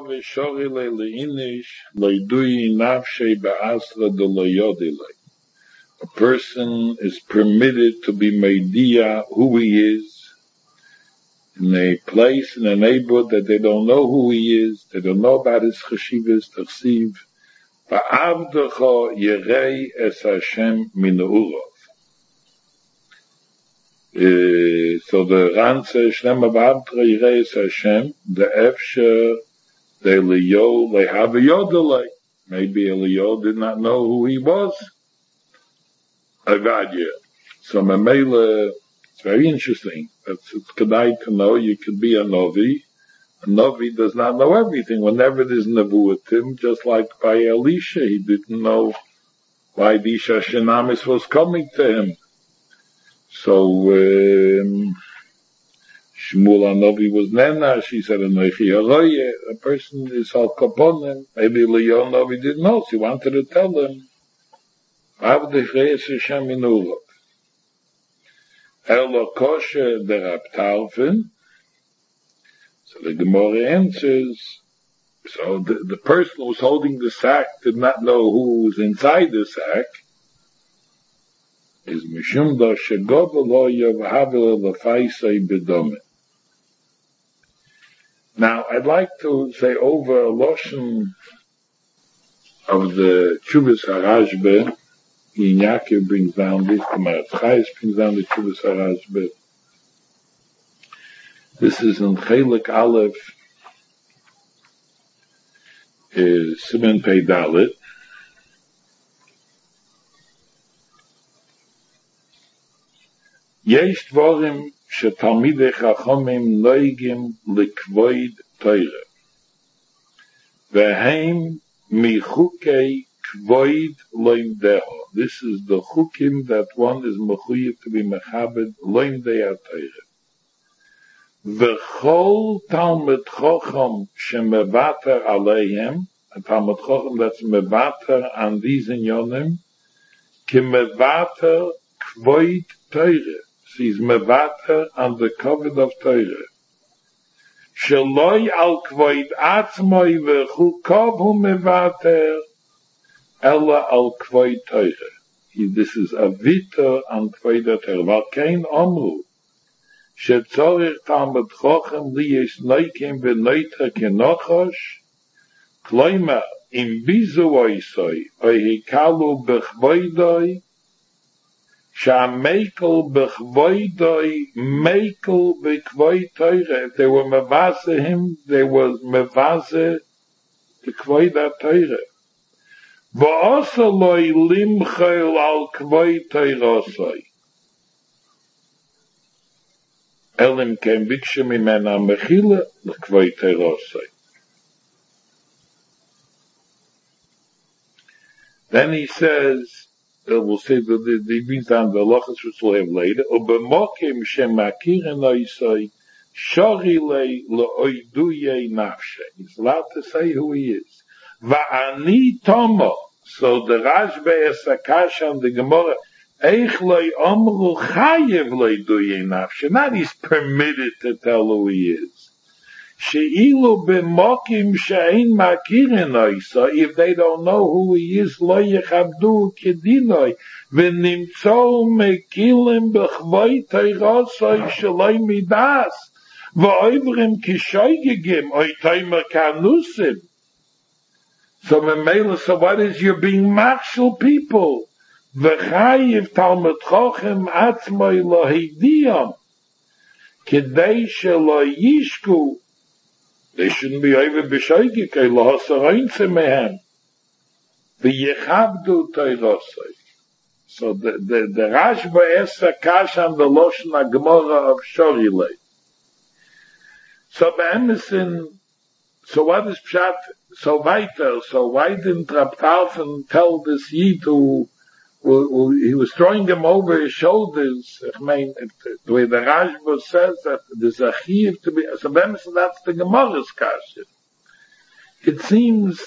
person is permitted to be meidia who he is in a place, in a neighborhood that they don't know who he is, they don't know about his cheshivas, tachsiv, Va'avdecha yirei es Hashem min urov. So the Ran says, Shlema va'avdecha yirei es Hashem, the efsher, the Eliyahu, lehav yodelei. Maybe Eliyahu did not know who he was. Avadia. So Mamela, it's very interesting. It's, it's kedai to know you could be a Novi. A Novi does not know everything. Whenever there's Nevuatim, just like by Elisha, he didn't know why the Isha Shenamis was coming to him. So, um, Shmuel Anovi was Nena, she said, a person is al kaponim. Maybe Eliyahu Novi didn't know, so he wanted to tell him, Avdech Hashem in Urov. Elo kosher der Abtalfen. So the Gemara answers, so the, the person who was holding the sack did not know who was inside the sack. Is Mishum da Shegov lo Yavhavil Lafaisai Bedome. Now, I'd like to say over a lotion of the Chuvas Harashbe. Yaakov brings down this, the Marat Chayes brings down the Chuvas Harashbe. This is in Chelik Aleph, is Simen Pei Dalet. Yesh dvorim shetalmidei chachomim noigim likvoid Torah. Vehem michukei kvoid loimdeho. This is the chukim that one is mechuyev to be mechabed loimdei ha-Torah. V'chol talmid chochom shemevater aleihem, a talmid chochom that's mevater on these inyonim, kimevater kvoid Torah. She's mevater on the covet of Torah. Sheloi al kvoid atzmoi v'chukov hu mevater ella al kvoid Torah. This is a vita on kvoid Torah. V'alkein omru shetzorich talmid chochem li yesh noikim v'noitra kenochosh kloima im bizu oisoi oi hikalu b'chvoidoi Shamekel b'chvoidoi, mekel b'chvoid Torah. If they were mevase him, they were mevase the kvoid Torah. V'osa loi limchel al kvoid Torah. Elim kem bikshe mimena mechila l'kvoid Torah. Then he says, Uh, we'll say that the, the brings down the halachas which we'll have later. Ubemokim shemakirin oisoi shorilei leoiduye nafshe. He's allowed to say who he is. Va'ani tomo. So the Rashbe es Akash and the Gemara, eich lei omru chayev leiduye nafshe. Not he's permitted to tell who he is. She'ilu b'mokim she'ein makirin oisa, if they don't know who he is, lo yechabdu kedinoi, v'nimtzou mekilim b'chvoi teirosoi sheloi midas, v'oivrim kishoigigim, oitaimer kanusim. So memela, so what is you're being martial people? V'chayiv talmud chochem atzmoi lohidiyam, kedei shelo yishku. They shouldn't be over b'shoigik, lo hasaroinse mehem. V'yechabdu teirosoi. So the, the, the Rashba Esa Kash and the Loshen HaGemara of Shorilei. So Be'emesin, so what is Pshat, so weiter, so why didn't Rab Talfen tell this Yid who, who, who, he was throwing him over his shoulders, I mean, the way the Rashba says that there's a chiv to be, so Be'emesin that's the Gemara's Kash. It seems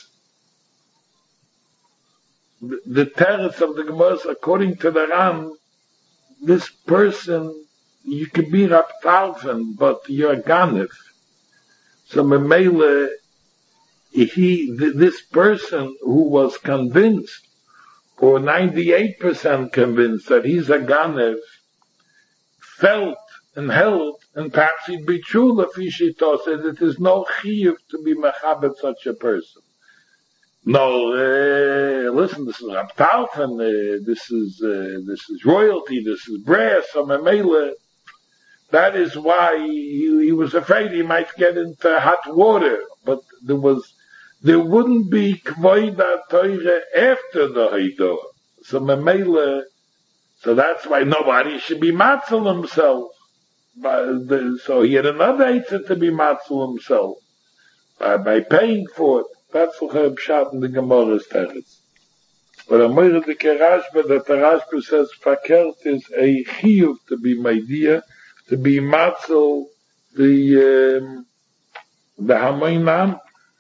the, the terrace of the Gemara, according to the Ram, this person, you could be Rab Talfen, but you're a Ganef. So Memele, he, this person who was convinced, or ninety-eight percent convinced that he's a Ganef, felt and held, and perhaps he'd be true if he thought that it is no chiyuv to be mechabed such a person. No, uh, listen, this is Abtalfen, uh, this is, uh, this is royalty, this is brass, so Mamela. That is why he, he was afraid he might get into hot water, but there was, there wouldn't be Kvoida Teure after the Haidah. So Mamela, so that's why nobody should be matzel himself. But the, so he had another answer to be matzel himself by, by paying for it. That's what Herb Shat in the Gemara's teretz. But Amir the Kerashba, that the Rashba says, Fakert is a chiyuv to be meidia, to be matzel, the, um, the Hamoinam.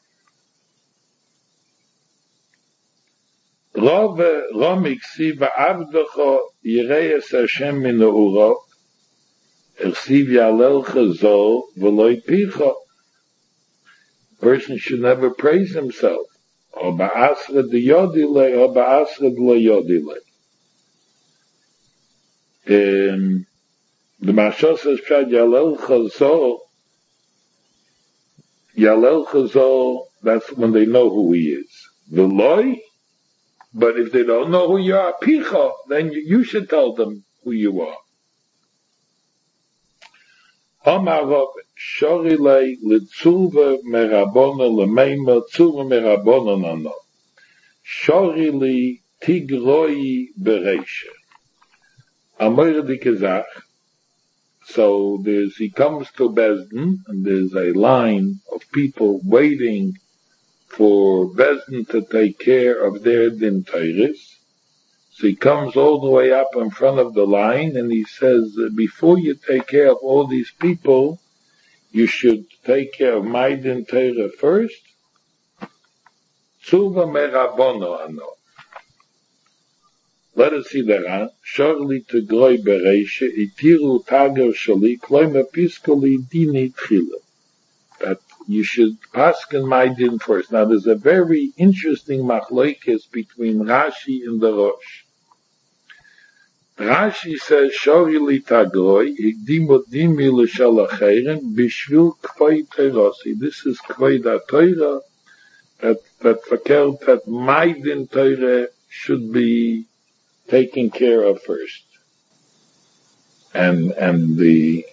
Rov, Romik, Siva, Avdecho, Yireis Hashem min Urot, Ersiv Yalel Chazor, Veloi Picho. Person should never praise himself. Or ba'asred yodile, or ba'asred lo yodile. Um, the Mashal says, Yalel Chazor, Yalel Chazor, that's when they know who he is. Veloi, but if they don't know who you are, Picho, then you, you should tell them who you are. Amarov shorilei litzulva merabona lemeima tzulva merabona nano. Shorili tigroi bereisha. Amir dikezach. So there's, he comes to Bezdin, and there's a line of people waiting for Bezdin to take care of their din teiris. So he comes all the way up in front of the line and he says, before you take care of all these people, you should take care of my din Torah first. Tzuva merabono ano. Let us see that, huh? Shorli to groi bereisha, itiru tager shali, kloima piskoli dini tchila. That you should pasken my din first. Now there's a very interesting machlokes between Rashi and the Rosh. Rashi says, Shorili tagroi, igdimo dimi l'shal acherim, bishvil kvoi teirasi. This is kvoi da Torah, that, that verkehrt, that my din Torah should be taken care of first. And, and the,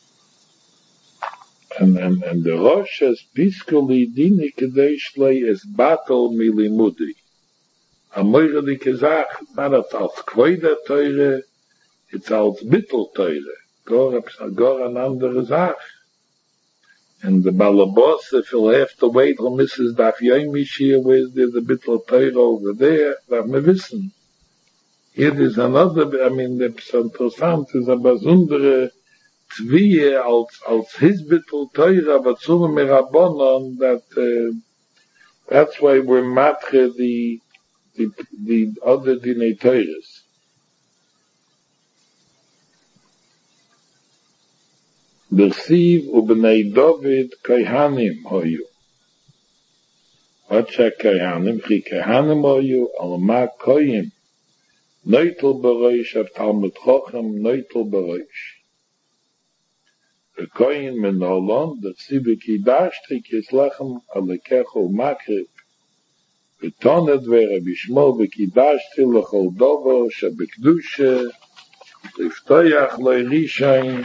and, and, and the Rosh says, Piskoli dini kedei shlei es batel milimudi. Amir di kezach, not als kvoida teure, it's als bittel teure. Gor, gor an andere Sach. And the Balabos, if he'll have to wait till Missus Daf Yomi here, where's there the bittel teure over there, that me wissen. Here there's another, I mean, the interessant is a besondere Zwie als, als his bittel teure, aber zu merabonon, that, uh, that's why we're matche the, The, the other Dinei Teiros. Bersiv u'bnei David kaihanim hoyu. What shall kaihanim? Chi kaihanim hoyu alma koyim. Neutel bereish av Talmud Chochem neutel bereish. The koyim menolon, the sibiki dashtrik yislachem alekecho makrib. Betonet vere bishmo bekidashti lechol dovo shebekdusha liftoyach loirishain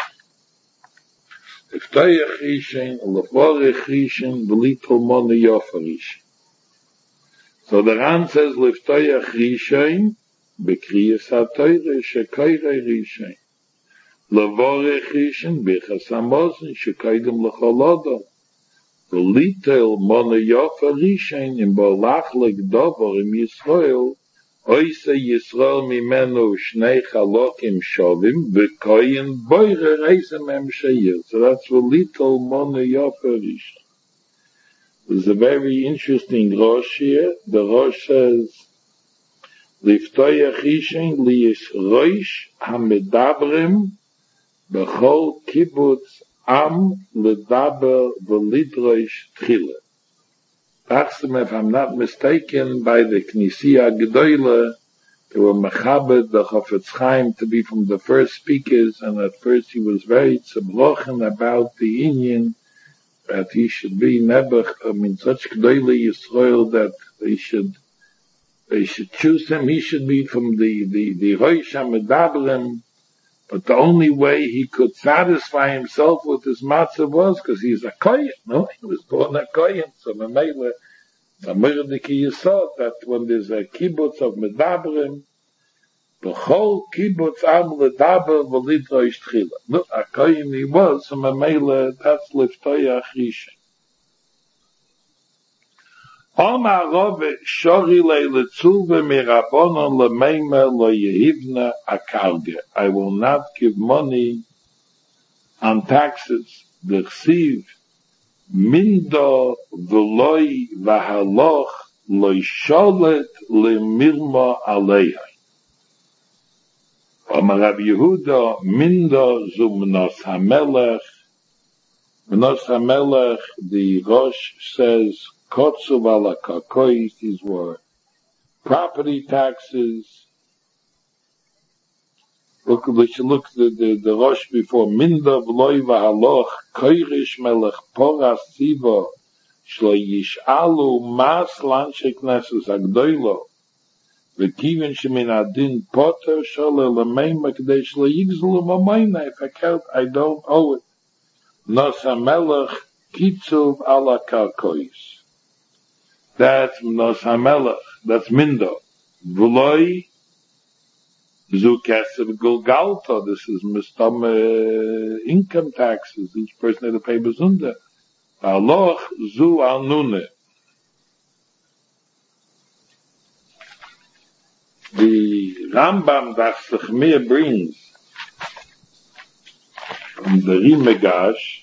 liftoyach rishain levorech rishain v'litol mona yofarishain. So the Ran says liftoyach rishain bekriyas ha'toyre shekoyre rishain levorech rishain bechas hamozin shekoydem lechol odom. The little monoyofa rishain in bolachlik dover in Yisrael, oise Yisrael mimenu shnei chalokim shovim, v'koyin boire reisem em sheyir. So that's the little monoyofa rishain. There's a very interesting Rosh here. The Rosh says, Liftoyach rishain liyis roish hamedabrim b'chol kibbutz Am ledaber v'lidroish tchila. Achsim, if I'm not mistaken, by the Knessia Gedoyle, they were mechabed the Chafetz Chaim to be from the first speakers, and at first he was very tzebrochen about the Inyan, that he should be Nebuch, I mean, such Gedoyle Yisrael that They should, they should choose him. He should be from the, the, the Rosh HaMedabrim. But the only way he could satisfy himself with his matzah was because he's a kohen. No, he was born a kohen. So Mamela, Amirdi Yisod, that when there's a kibbutz of Medabrim, the whole kibbutz am ledaber v'litro ishtchila. Look, a kohen he was, so Mamela, that's liftoya achisha. Omar Rove shori le'letzuve mirabonon le'meima lo yehivna akarge. I will not give money on taxes. L'chsiv mindo v'loi v'haloch lo sholet le'mirma aleihai. Omar Rabbi Yehuda mindo zu mnos hamelech. Mnos hamelech, the Rosh says, Kotsuv ala kakois, these were property taxes. Look, we should look the, the, the Rosh before. Minda v'loi v'haloch, koirish melech poras tziva, shlo yish'alu mas lanshe knesses agdoilo, v'kivin shemin adin poter shole l'meima k'dei shlo yigzulu mamayna, if I can't, I don't owe it. Nos hamelech kitzuv ala kakois. That's Mnos HaMelech, that's Mindo. V'loi zu kesef gulgalta, this is mistam uh, income taxes, each person had to pay bezunda. Aloch zu alnune. The Rambam that Sechmir brings from the Rimegash,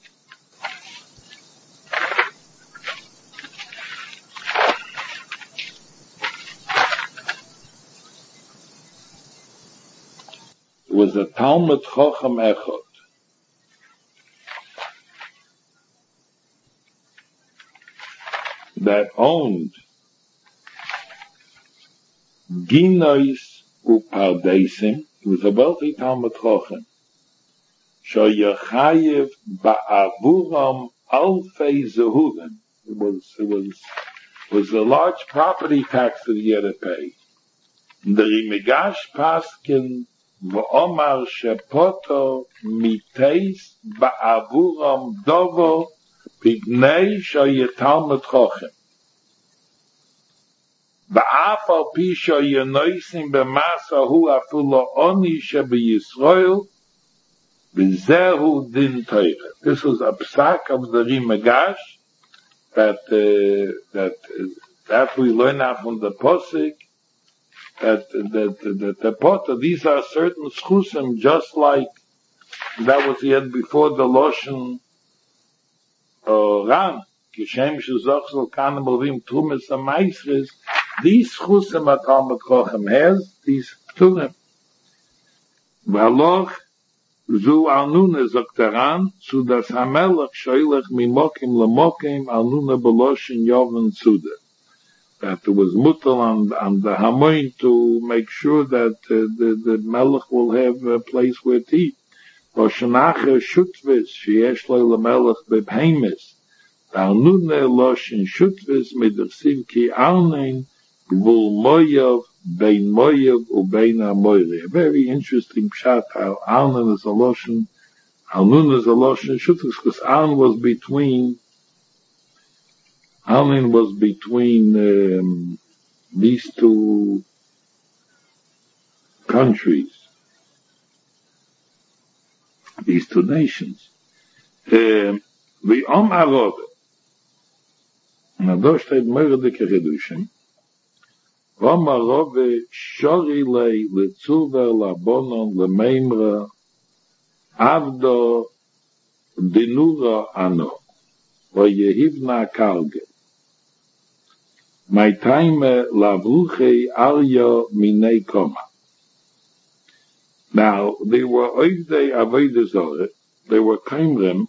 was a Talmud Chochem Echot. That owned Ginois Upardesim. He was a wealthy Talmud Chochem. Sho Yechayev Ba'avuram Alfei Zehuvim. It was, it was, was a large property tax that he had to pay. The Rimegash Paskin V'omar shepoto miteis ba'avuram dovo pibnei shoyetalmud chochem. V'af al pi shoyenoisim b'masahu afulo oni sheb'Yisrael v'zehu din Torah. This was a psak of the Rimegash that uh, that uh, that we learn out from the posik. That, that, that, the potter, these are certain schusim, just like that was yet before the Loshen uh, Ran, Kishem Shezochzel Kanem Ovim Trumis Amaisris, these schusim at Talmud Chochem has, these Pturim. V'aloch zu alnune zokteran, zu das Hamelech shoylech mimokim lemokim alnune beloshin yoven zude. That there was mutal on, on the Hamoin to make sure that uh, the, the Melech will have a place where to eat. Roshanach shutvis, sheyesh lo lemelech bebhemis. Alnune loshin shutvis midersiv ki alnein vul moyav bein moyav ubein amoyri. A very interesting pshat how alnen is a loshin, alnune is a loshin shutvis, because alnen was between Alnin was between um, these two countries, these two nations. The Om Arove, now da steht merdeke Chedushim, Om Arove shori lei lezuver labonon lemeimra avdo dinura ano, vayehivna kalge. My time lavruche alya minei koma. Now they were oivdei avodah zorah. They were kaimrim,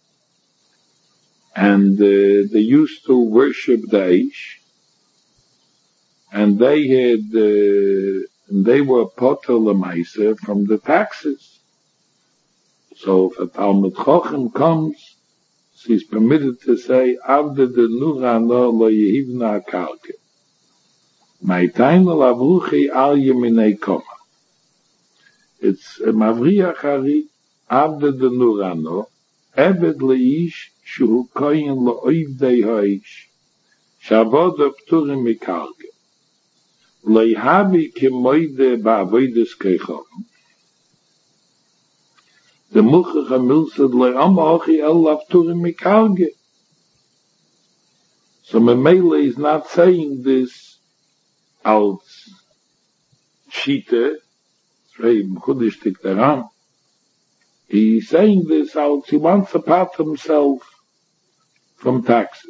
and uh, they used to worship the Aish, and they had uh, they were poter lemaisa from the taxes. So if a Talmud Chochem comes, he's permitted to say, Avda de Nurano lo yehivna kalke. My time lavruchi al yeminei koma. It's Mavriya Chari Abde de Nurano, Ebed leish shu koyin lo'ivdei ha'ish, Shavoda pturim mikarge. Leihavi kemoide ba'avoides keichom. The Muchach HaMilsad le'am ha'ochi el la'pturim mikarge. So Memele is not saying this out Shite, he's saying this out, he wants to part himself from taxes.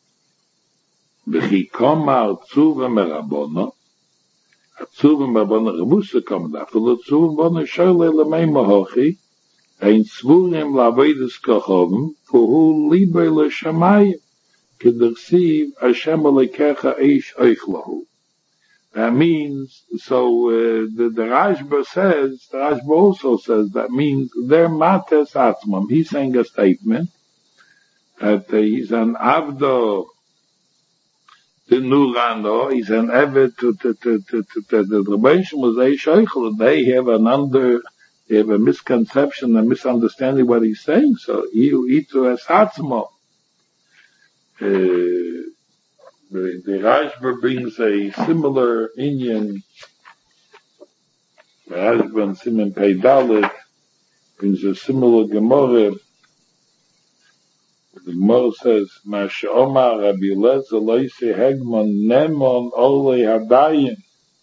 B'chikoma atzuva merabona, atzuva merabona rebusa komda, after atzuva merabona shole lemei mahochi, ein zvurim la'avoides kachovim, fuhu libe l'shamayim, k'dersiv Hashem alekecha eish oichlahu. That means, so uh, the, the Rashba says, the Rashba also says, that means they're mates atzmam. He's saying a statement that uh, he's an avdo to Nurano, he's an evet to, to, to, to, to, to the Rebbeinu was a sheichel. They have an under, they have a misconception, a misunderstanding what he's saying. So, he to as atzmam. Uh, The, the Rashba brings a similar Indian, the Rashba and Simon Pei Dalet brings a similar Gemara. The Gemara says, Masha Omar Rabbi Eliezer Loise Hegmon Nemon Ole Hadayim.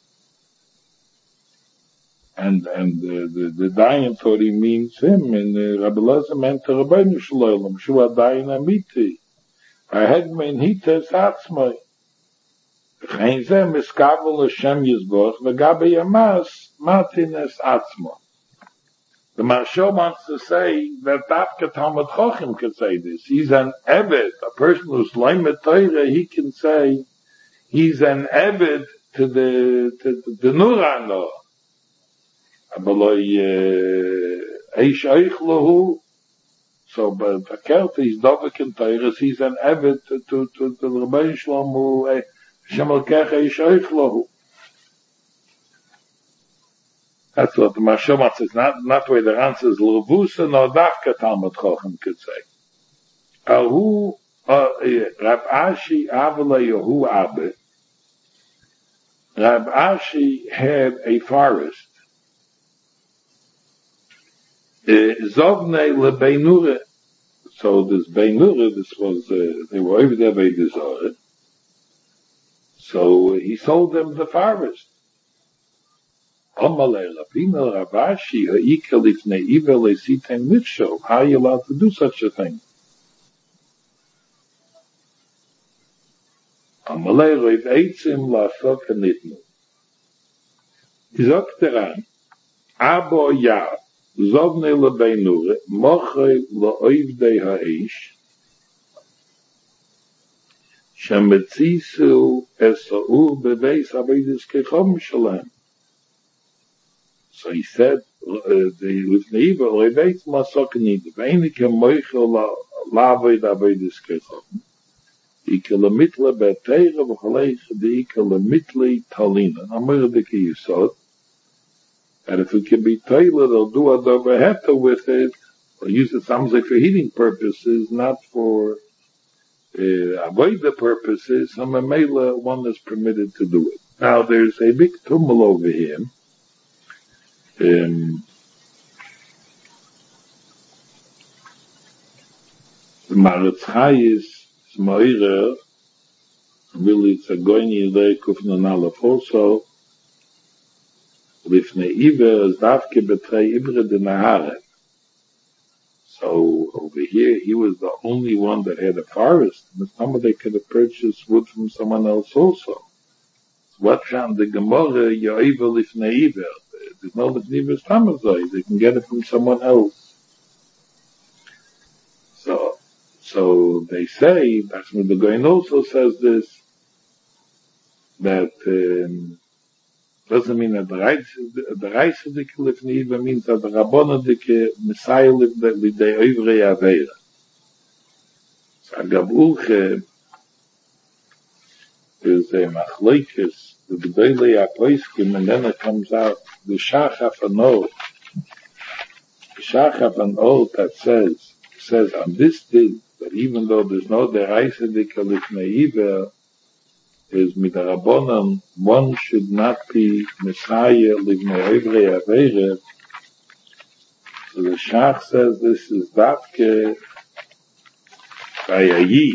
And, and the, the, the Dayan thought he means him, and uh, Rabbi Eliezer meant to Rabbeinu Shalom, Shu Hadayin Amiti. Hegmon Hites Atzmai. Geen ze miskabel Hashem Yisboch, v'gabe yamas matines atzmo. The Maharsha wants to say that Dafka Talmud Chacham could say this. He's an Eved, a person who's Leimet Torah, he can say he's an Eved to the, to the, the Nurano. Abaloi, Eish Eich Lahu. So, but Akert, he's Dovek in Torah, he's an Eved to, to, to, to the Rebbeinu Shlomo, that's what the Mashomat says, not, not where the answer is Levusa, nor Dafka Talmud Chochem could say. Ahu, Rab Ashi Avale Yahu Abe, Rab Ashi had a forest, Zovne Le Beinure, so this Beinure, this was, uh, they were over there by Gezorah. So he sold them the forest. How are you allowed to do such a thing? Abo ya, zovne lebeinure, moche leoivdei ha'ish, shemetzisu esa'u beveis avodas kechom shalem. So he said, the Lifneiva, leveis masoknid, veinike moichel lavoid avodas kechom. Ike lemitle beteira v'chalech deike lemitle talina. Amoradiki Yisod. And if it can be tailored, they'll do a doverheta with it, or use it sometimes like for heating purposes, not for uh, avoid the purposes. Some Mamela, one is permitted to do it. Now there's a big tumult over here. Um, the Maretz Chayis, Smoirer, really it's a goyni there, Kufnan Aleph also, Lifnei Iver is Davke Betrei Ibre de Nahare. So over here, he was the only one that had a forest. And somebody could have purchased wood from someone else also. So what found the Gemara, Yoiva Lifnei Iver? There's no Lifnei Iver Stamazoi. They can get it from someone else. So, so they say, that's what the Goyen also says this, that, um, doesn't mean that the rights the rights of the Lifnei Iver means that the Rabbana the Messiah lived with the Oivrei Aveira. So Agab Ulche, is a machlekes, the Gedolei HaPoskim, and then it comes out the Shachaf and Od. The Shachaf and Od that says, says on this day, that even though there's no deraisa dika lifnei iver, is midarabonon, one should not be Messiah lifnei ivrei aveire. So the Shach says this is Davke by a Yid.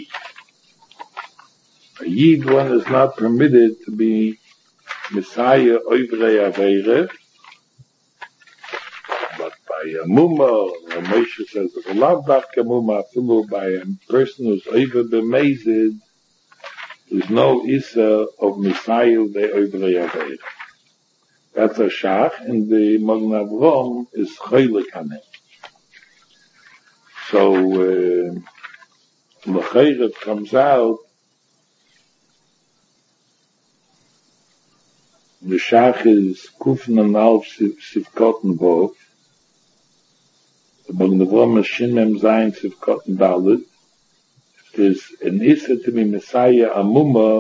A Yid one is not permitted to be Messiah Oivrei Aveire, but by a Mumma, Moshe says, a lot Davke Mumma, by a person who's Oiver B'mezid, there's no Issa of Messiah de Oivrei Aveire. That's a Shach, and the Magen Avraham is Choylek on it. So, uh, L'chayr comes out, the Shach is Kufn and Alf Sivkot and Bov, the Magen Avraham is Shin Mem Zayin Sivkot and Dalet. There's an Issa to be Messiah Amuma,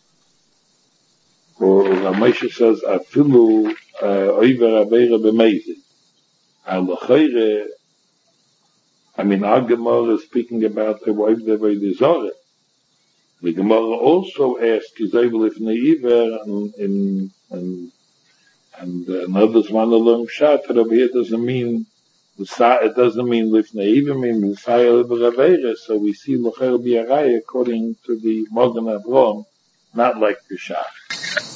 or Ramesha says, Afilu Oiver Aveira B'mezid. And L'chayr, I mean, our Gemara is speaking about the wife that way the Zorah. The Gemara also asks, is able if Neiver, and, and, and, and uh, others want to learn Pshat, but over here doesn't mean, it doesn't mean Lifnei Iver, mean Messiah Oiver Aveira, so we see L'chayr B'yarai according to the Magen Avraham, not like the Shach.